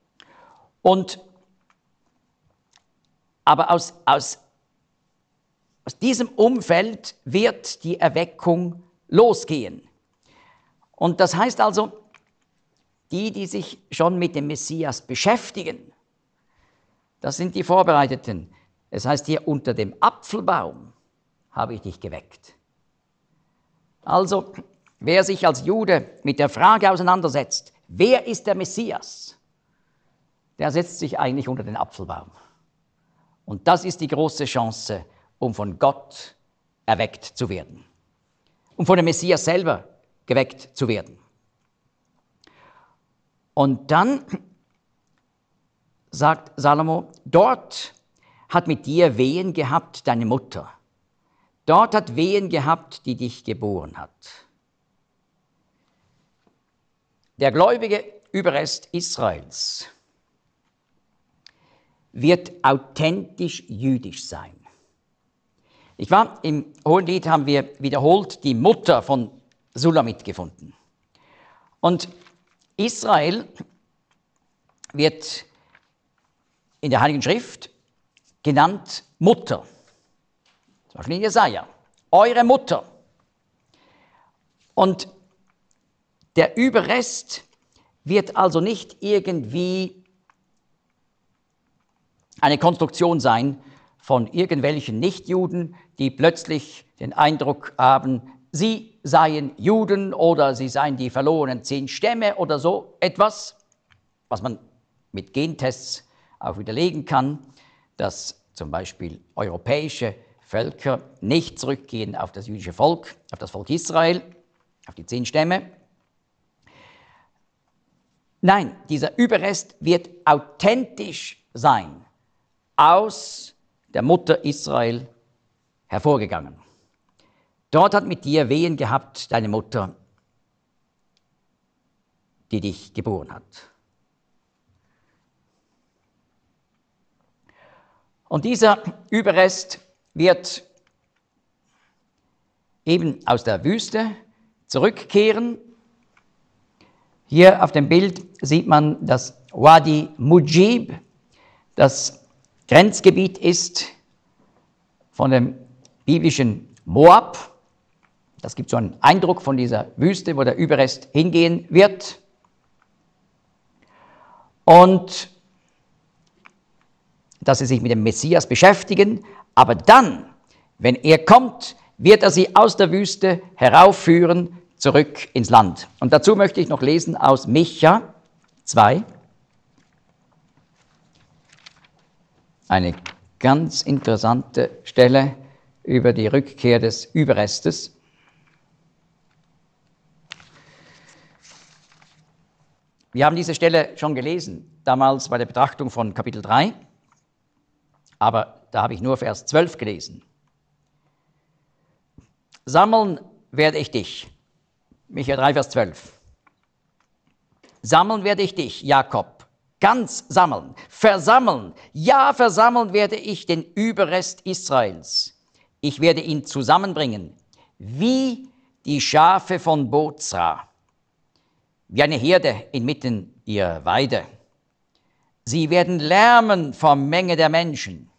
Aber aus diesem Umfeld wird die Erweckung losgehen. Und das heißt also, die sich schon mit dem Messias beschäftigen, das sind die Vorbereiteten. Es heißt hier, unter dem Apfelbaum habe ich dich geweckt. Also, wer sich als Jude mit der Frage auseinandersetzt, wer ist der Messias, der setzt sich eigentlich unter den Apfelbaum. Und das ist die große Chance, um von Gott erweckt zu werden, um von dem Messias selber geweckt zu werden. Und dann sagt Salomo, dort hat mit dir Wehen gehabt deine Mutter. Dort hat Wehen gehabt, die dich geboren hat. Der gläubige Überrest Israels wird authentisch jüdisch sein. Ich war im Hohenlied, haben wir wiederholt die Mutter von Sulamit gefunden. Und Israel wird in der Heiligen Schrift genannt Mutter. Zum Beispiel in Jesaja, eure Mutter. Und der Überrest wird also nicht irgendwie eine Konstruktion sein von irgendwelchen Nichtjuden, die plötzlich den Eindruck haben, sie seien Juden oder sie seien die verlorenen 10 Stämme oder so etwas, was man mit Gentests auch widerlegen kann, dass zum Beispiel europäische Völker nicht zurückgehen auf das jüdische Volk, auf das Volk Israel, auf die 10 Stämme. Nein, dieser Überrest wird authentisch sein, aus der Mutter Israel hervorgegangen. Dort hat mit dir Wehen gehabt deine Mutter, die dich geboren hat. Und dieser Überrest wird eben aus der Wüste zurückkehren. Hier auf dem Bild sieht man das Wadi Mujib, das Grenzgebiet ist von dem biblischen Moab. Das gibt so einen Eindruck von dieser Wüste, wo der Überrest hingehen wird. Und dass sie sich mit dem Messias beschäftigen, aber dann, wenn er kommt, wird er sie aus der Wüste heraufführen, zurück ins Land. Und dazu möchte ich noch lesen aus Micha 2. Eine ganz interessante Stelle über die Rückkehr des Überrestes. Wir haben diese Stelle schon gelesen, damals bei der Betrachtung von Kapitel 3, aber da habe ich nur Vers 12 gelesen. Sammeln werde ich dich. Micha 3, Vers 12. Sammeln werde ich dich, Jakob, ganz sammeln, versammeln. Ja, versammeln werde ich den Überrest Israels. Ich werde ihn zusammenbringen, wie die Schafe von Bozra, wie eine Herde inmitten ihrer Weide. Sie werden lärmen vor Menge der Menschen.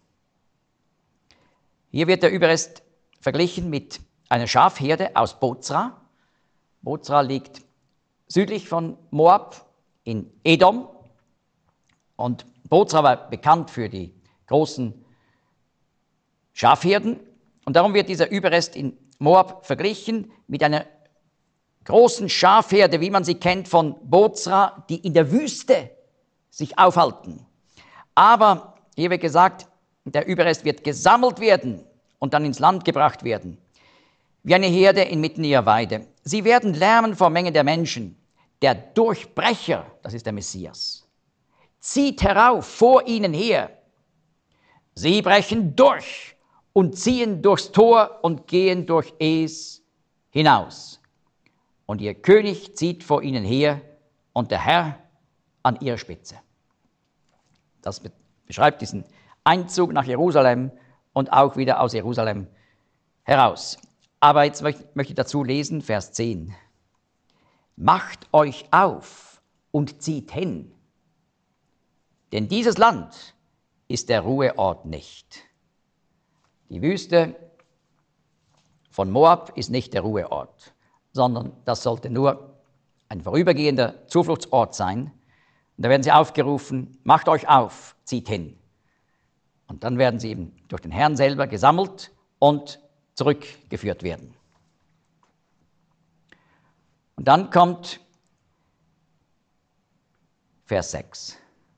Hier wird der Überrest verglichen mit einer Schafherde aus Bozra. Bozra liegt südlich von Moab in Edom. Und Bozra war bekannt für die großen Schafherden. Und darum wird dieser Überrest in Moab verglichen mit einer großen Schafherde, wie man sie kennt von Bozra, die in der Wüste sich aufhalten. Aber hier wird gesagt, der Überrest wird gesammelt werden und dann ins Land gebracht werden, wie eine Herde inmitten ihrer Weide. Sie werden lärmen vor Menge der Menschen. der Durchbrecher, das ist der Messias, zieht herauf vor ihnen her. Sie brechen durch und ziehen durchs Tor und gehen durch es hinaus. Und ihr König zieht vor ihnen her und der Herr an ihrer Spitze. Das beschreibt diesen Einzug nach Jerusalem und auch wieder aus Jerusalem heraus. Aber jetzt möchte ich dazu lesen, Vers 10. Macht euch auf und zieht hin, denn dieses Land ist der Ruheort nicht. Die Wüste von Moab ist nicht der Ruheort, sondern das sollte nur ein vorübergehender Zufluchtsort sein. Und da werden sie aufgerufen, macht euch auf, zieht hin. Und dann werden sie eben durch den Herrn selber gesammelt und zurückgeführt werden. Und dann kommt Vers 6.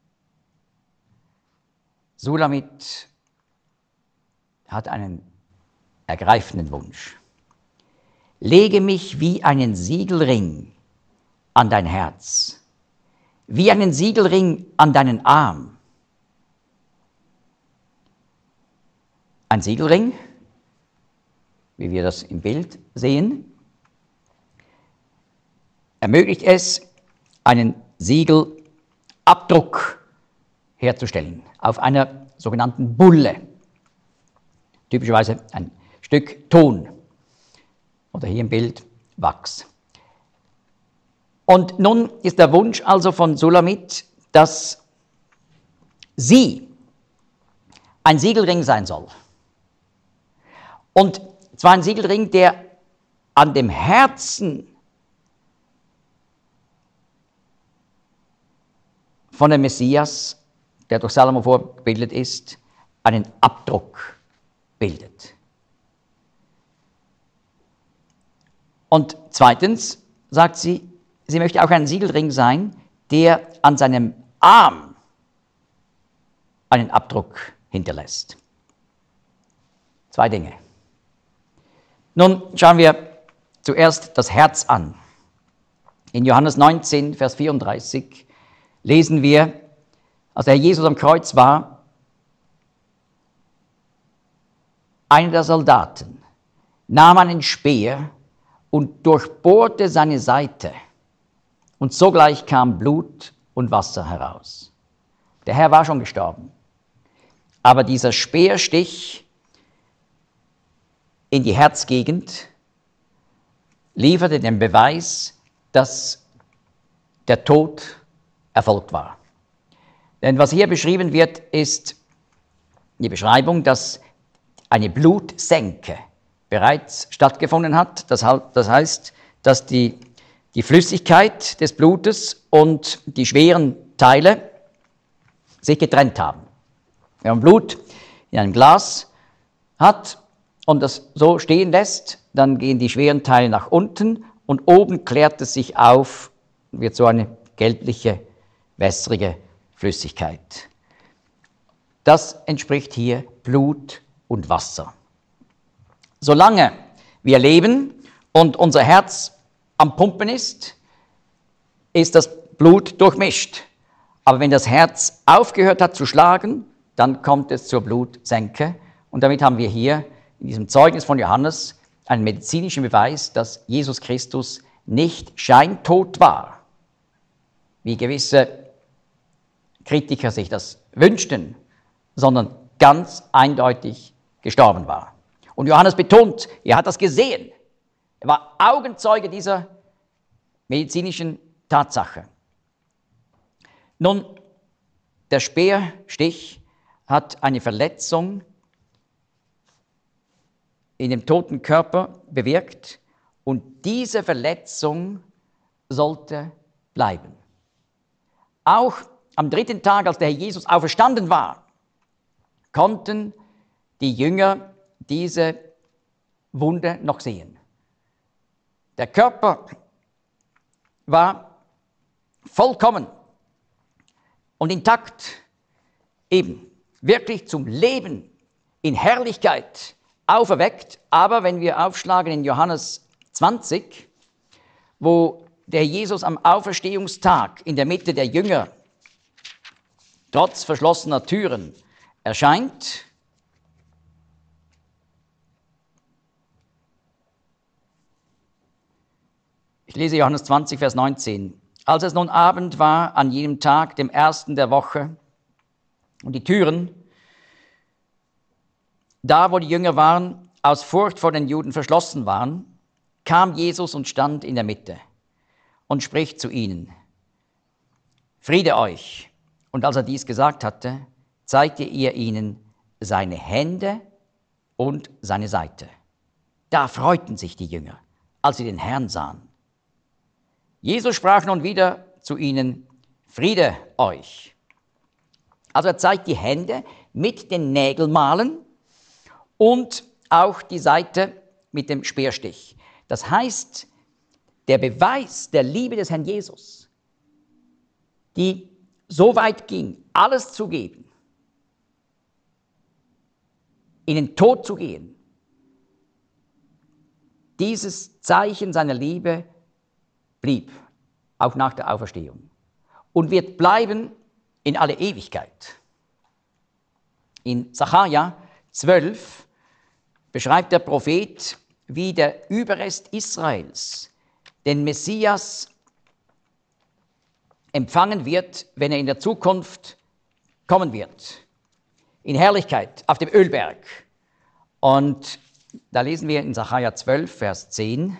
Sulamit hat einen ergreifenden Wunsch. Lege mich wie einen Siegelring an dein Herz, wie einen Siegelring an deinen Arm. Ein Siegelring, wie wir das im Bild sehen, ermöglicht es, einen Siegelabdruck herzustellen auf einer sogenannten Bulle. Typischerweise ein Stück Ton oder hier im Bild Wachs. Und nun ist der Wunsch also von Sulamit, dass sie ein Siegelring sein soll. Und zwar ein Siegelring, der an dem Herzen von dem Messias, der durch Salomo vorgebildet ist, einen Abdruck bildet. Und zweitens sagt sie, sie möchte auch ein Siegelring sein, der an seinem Arm einen Abdruck hinterlässt. Zwei Dinge. Nun schauen wir zuerst das Herz an. In Johannes 19, Vers 34 lesen wir, als der Herr Jesus am Kreuz war, einer der Soldaten nahm einen Speer und durchbohrte seine Seite, und sogleich kam Blut und Wasser heraus. Der Herr war schon gestorben, aber dieser Speerstich in die Herzgegend lieferte den Beweis, dass der Tod erfolgt war. Denn was hier beschrieben wird, ist die Beschreibung, dass eine Blutsenke bereits stattgefunden hat. Das heißt, dass die Flüssigkeit des Blutes und die schweren Teile sich getrennt haben. Wenn man Blut in einem Glas hat und das so stehen lässt, dann gehen die schweren Teile nach unten und oben klärt es sich auf, wird so eine gelbliche, wässrige Flüssigkeit. Das entspricht hier Blut und Wasser. Solange wir leben und unser Herz am Pumpen ist das Blut durchmischt. Aber wenn das Herz aufgehört hat zu schlagen, dann kommt es zur Blutsenke. Und damit haben wir hier in diesem Zeugnis von Johannes einen medizinischen Beweis, dass Jesus Christus nicht scheintot war, wie gewisse Kritiker sich das wünschten, sondern ganz eindeutig gestorben war. Und Johannes betont, er hat das gesehen. Er war Augenzeuge dieser medizinischen Tatsache. Nun, der Speerstich hat eine Verletzung in dem toten Körper bewirkt und diese Verletzung sollte bleiben. Auch am dritten Tag, als der Herr Jesus auferstanden war, konnten die Jünger diese Wunde noch sehen. Der Körper war vollkommen und intakt, eben wirklich zum Leben in Herrlichkeit auferweckt. Aber wenn wir aufschlagen in Johannes 20, wo der Jesus am Auferstehungstag in der Mitte der Jünger trotz verschlossener Türen erscheint, ich lese Johannes 20, Vers 19. Als es nun Abend war an jenem Tag, dem ersten der Woche, und die Türen, da wo die Jünger waren, aus Furcht vor den Juden verschlossen waren, kam Jesus und stand in der Mitte und spricht zu ihnen: Friede euch! Und als er dies gesagt hatte, zeigte er ihnen seine Hände und seine Seite. Da freuten sich die Jünger, als sie den Herrn sahen. Jesus sprach nun wieder zu ihnen: Friede euch! Also er zeigt die Hände mit den Nägelmalen und auch die Seite mit dem Speerstich. Das heißt, der Beweis der Liebe des Herrn Jesus, die so weit ging, alles zu geben, in den Tod zu gehen, dieses Zeichen seiner Liebe blieb, auch nach der Auferstehung, und wird bleiben in alle Ewigkeit. In Sacharja 12 beschreibt der Prophet, wie der Überrest Israels den Messias empfangen wird, wenn er in der Zukunft kommen wird, in Herrlichkeit auf dem Ölberg. Und da lesen wir in Sacharja 12, Vers 10: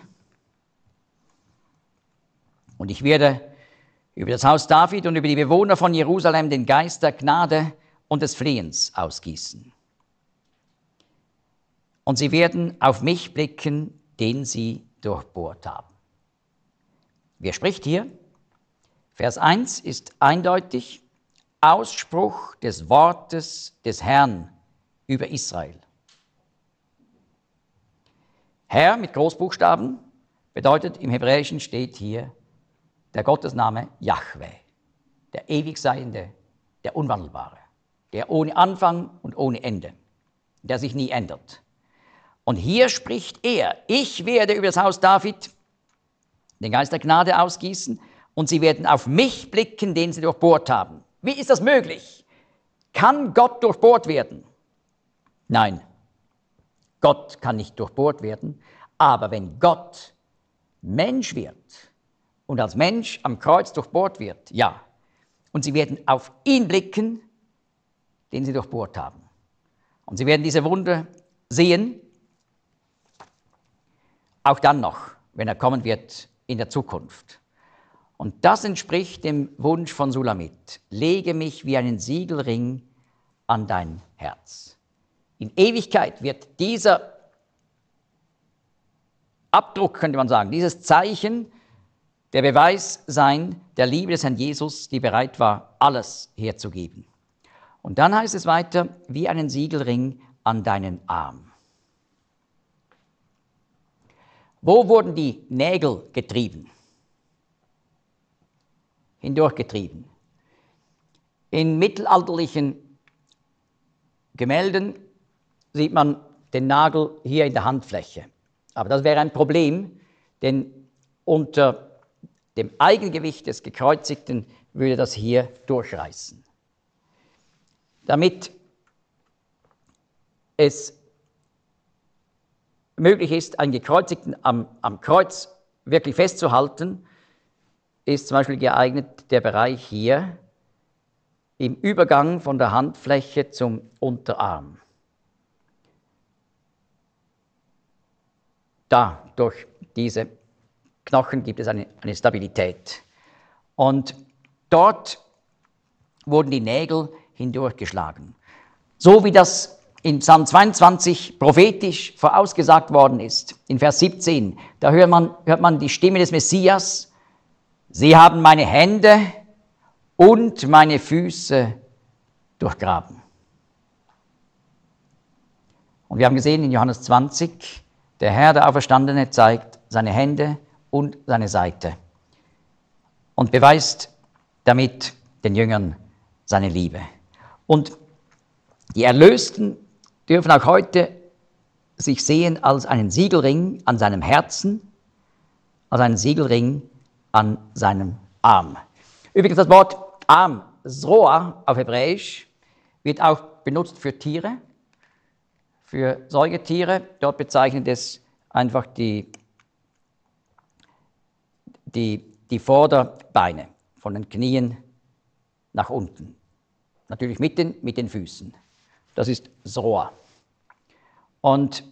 Und ich werde über das Haus David und über die Bewohner von Jerusalem den Geist der Gnade und des Flehens ausgießen. Und sie werden auf mich blicken, den sie durchbohrt haben. Wer spricht hier? Vers 1 ist eindeutig Ausspruch des Wortes des Herrn über Israel. Herr mit Großbuchstaben bedeutet, im Hebräischen steht hier der Gottesname Jahwe, der Ewigseiende, der Unwandelbare, der ohne Anfang und ohne Ende, der sich nie ändert. Und hier spricht er: Ich werde über das Haus David den Geist der Gnade ausgießen und sie werden auf mich blicken, den sie durchbohrt haben. Wie ist das möglich? Kann Gott durchbohrt werden? Nein, Gott kann nicht durchbohrt werden, aber wenn Gott Mensch wird und als Mensch am Kreuz durchbohrt wird, ja, und sie werden auf ihn blicken, den sie durchbohrt haben. Und sie werden diese Wunde sehen, auch dann noch, wenn er kommen wird in der Zukunft. Und das entspricht dem Wunsch von Sulamit: Lege mich wie einen Siegelring an dein Herz. In Ewigkeit wird dieser Abdruck, könnte man sagen, dieses Zeichen der Beweis sein der Liebe des Herrn Jesus, die bereit war, alles herzugeben. Und dann heißt es weiter: wie einen Siegelring an deinen Arm. Wo wurden die Nägel getrieben? Hindurchgetrieben. In mittelalterlichen Gemälden sieht man den Nagel hier in der Handfläche. Aber das wäre ein Problem, denn unter dem Eigengewicht des Gekreuzigten würde das hier durchreißen. Damit es möglich ist, einen Gekreuzigten am Kreuz wirklich festzuhalten, ist zum Beispiel geeignet der Bereich hier im Übergang von der Handfläche zum Unterarm. Da, durch diese Knochen gibt es eine Stabilität. Und dort wurden die Nägel hindurchgeschlagen. So wie das in Psalm 22 prophetisch vorausgesagt worden ist, in Vers 17, da hört man die Stimme des Messias: Sie haben meine Hände und meine Füße durchgraben. Und wir haben gesehen in Johannes 20, der Herr, der Auferstandene, zeigt seine Hände und seine Seite und beweist damit den Jüngern seine Liebe. Und die Erlösten dürfen auch heute sich sehen als einen Siegelring an seinem Herzen, als einen Siegelring an seinem Arm. Übrigens das Wort Arm, Zroa auf Hebräisch, wird auch benutzt für Tiere, für Säugetiere. Dort bezeichnet es einfach die Vorderbeine von den Knien nach unten. Natürlich mit den Füßen. Das ist Zroa. Und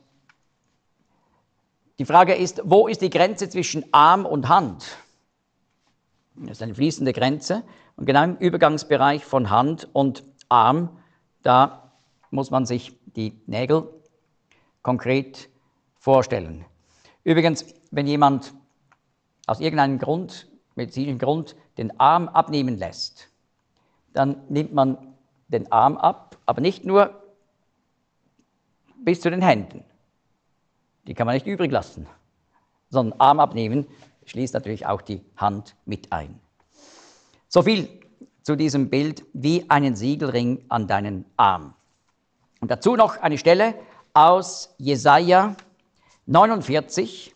die Frage ist, wo ist die Grenze zwischen Arm und Hand? Das ist eine fließende Grenze. Und genau im Übergangsbereich von Hand und Arm, da muss man sich die Nägel konkret vorstellen. Übrigens, wenn jemand aus irgendeinem Grund, medizinischen Grund, den Arm abnehmen lässt, dann nimmt man den Arm ab, aber nicht nur bis zu den Händen. Die kann man nicht übrig lassen, sondern Arm abnehmen schließt natürlich auch die Hand mit ein. So viel zu diesem Bild wie einen Siegelring an deinen Arm. Und dazu noch eine Stelle aus Jesaja 49,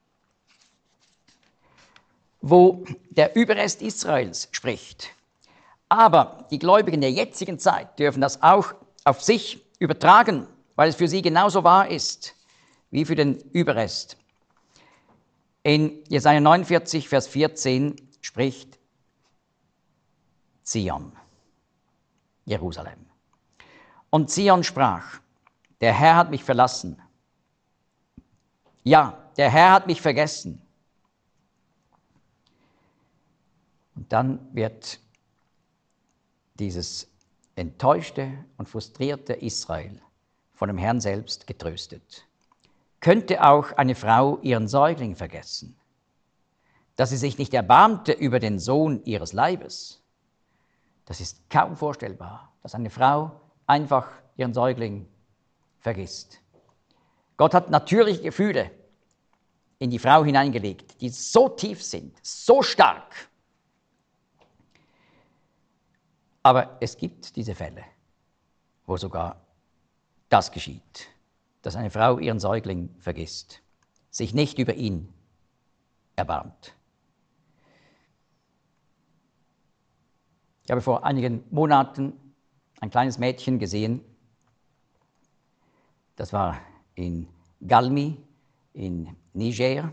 wo der Überrest Israels spricht. Aber die Gläubigen der jetzigen Zeit dürfen das auch auf sich übertragen, weil es für sie genauso wahr ist wie für den Überrest. In Jesaja 49, Vers 14 spricht Zion, Jerusalem. Und Zion sprach, der Herr hat mich verlassen. Ja, der Herr hat mich vergessen. Und dann wird dieses enttäuschte und frustrierte Israel von dem Herrn selbst getröstet. Könnte auch eine Frau ihren Säugling vergessen, dass sie sich nicht erbarmte über den Sohn ihres Leibes? Das ist kaum vorstellbar, dass eine Frau einfach ihren Säugling vergisst. Gott hat natürliche Gefühle in die Frau hineingelegt, die so tief sind, so stark. Aber es gibt diese Fälle, wo sogar das geschieht, dass eine Frau ihren Säugling vergisst, sich nicht über ihn erbarmt. Ich habe vor einigen Monaten ein kleines Mädchen gesehen, das war in Galmi in Niger.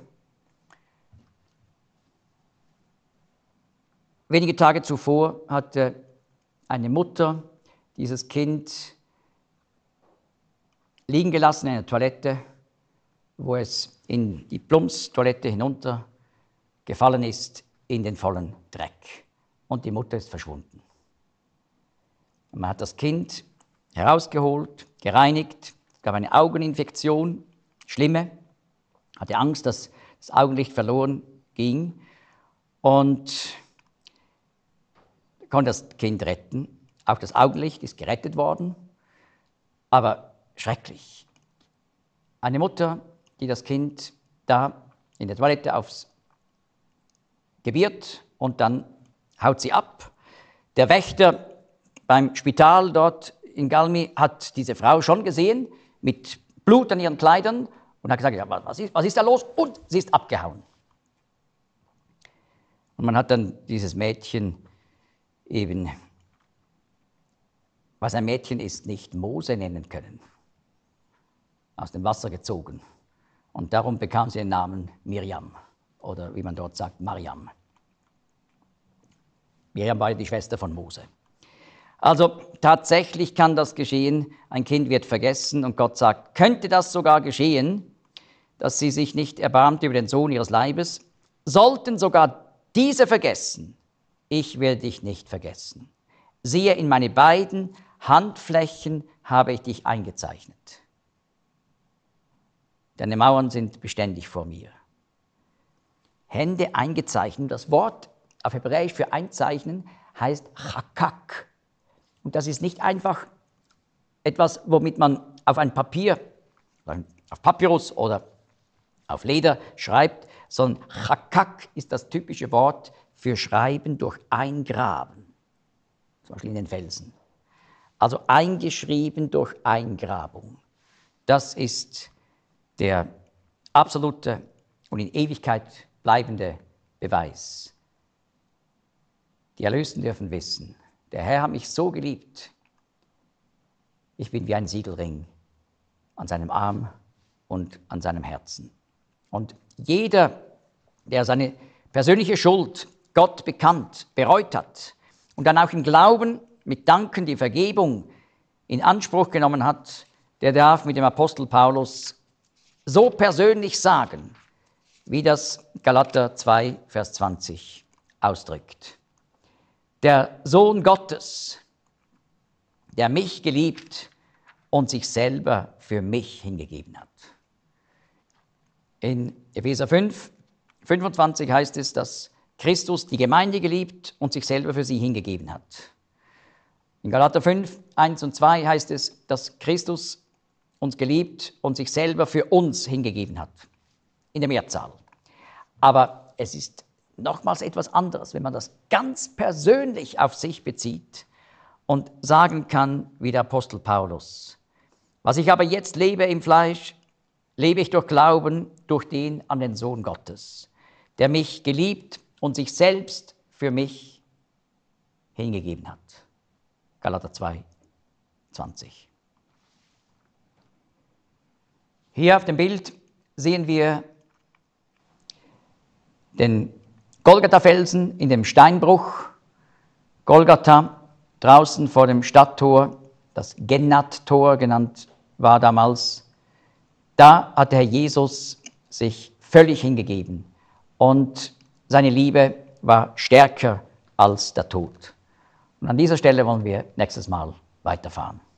Wenige Tage zuvor hatte eine Mutter dieses Kind liegen gelassen in einer Toilette, wo es in die Plumpstoilette hinuntergefallen ist in den vollen Dreck. Und die Mutter ist verschwunden. Und man hat das Kind herausgeholt, gereinigt, es gab eine Augeninfektion, schlimme, hatte Angst, dass das Augenlicht verloren ging und konnte das Kind retten. Auch das Augenlicht ist gerettet worden, aber schrecklich. Eine Mutter, die das Kind da in der Toilette aufs gebiert und dann haut sie ab. Der Wächter beim Spital dort in Galmi hat diese Frau schon gesehen, mit Blut an ihren Kleidern und hat gesagt, ja, was ist da los? Und sie ist abgehauen. Und man hat dann dieses Mädchen eben, was ein Mädchen ist, nicht Mose nennen können, aus dem Wasser gezogen. Und darum bekam sie den Namen Miriam oder wie man dort sagt, Mariam. Miriam war die Schwester von Mose. Also tatsächlich kann das geschehen, ein Kind wird vergessen und Gott sagt, könnte das sogar geschehen, dass sie sich nicht erbarmte über den Sohn ihres Leibes, sollten sogar diese vergessen, ich werde dich nicht vergessen. Siehe, in meine beiden Handflächen habe ich dich eingezeichnet. Deine Mauern sind beständig vor mir. Hände eingezeichnet, das Wort auf Hebräisch für einzeichnen heißt chakak. Und das ist nicht einfach etwas, womit man auf ein Papier, auf Papyrus oder auf Leder schreibt, sondern chakak ist das typische Wort für Schreiben durch Eingraben, zum Beispiel in den Felsen. Also eingeschrieben durch Eingrabung. Das ist der absolute und in Ewigkeit bleibende Beweis. Die Erlösten dürfen wissen, der Herr hat mich so geliebt. Ich bin wie ein Siegelring an seinem Arm und an seinem Herzen. Und jeder, der seine persönliche Schuld Gott bekannt, bereut hat und dann auch im Glauben mit Danken die Vergebung in Anspruch genommen hat, der darf mit dem Apostel Paulus so persönlich sagen, wie das Galater 2, Vers 20 ausdrückt. Der Sohn Gottes, der mich geliebt und sich selber für mich hingegeben hat. In Epheser 5, 25 heißt es, dass Christus die Gemeinde geliebt und sich selber für sie hingegeben hat. In Galater 5, 1 und 2 heißt es, dass Christus uns geliebt und sich selber für uns hingegeben hat. In der Mehrzahl. Aber es ist nochmals etwas anderes, wenn man das ganz persönlich auf sich bezieht und sagen kann, wie der Apostel Paulus: Was ich aber jetzt lebe im Fleisch, lebe ich durch Glauben, durch den an den Sohn Gottes, der mich geliebt und sich selbst für mich hingegeben hat. Galater 2, 20. Hier auf dem Bild sehen wir den Golgatha-Felsen in dem Steinbruch. Golgatha draußen vor dem Stadttor, das Gennat-Tor genannt war damals. Da hat der Herr Jesus sich völlig hingegeben und seine Liebe war stärker als der Tod. Und an dieser Stelle wollen wir nächstes Mal weiterfahren.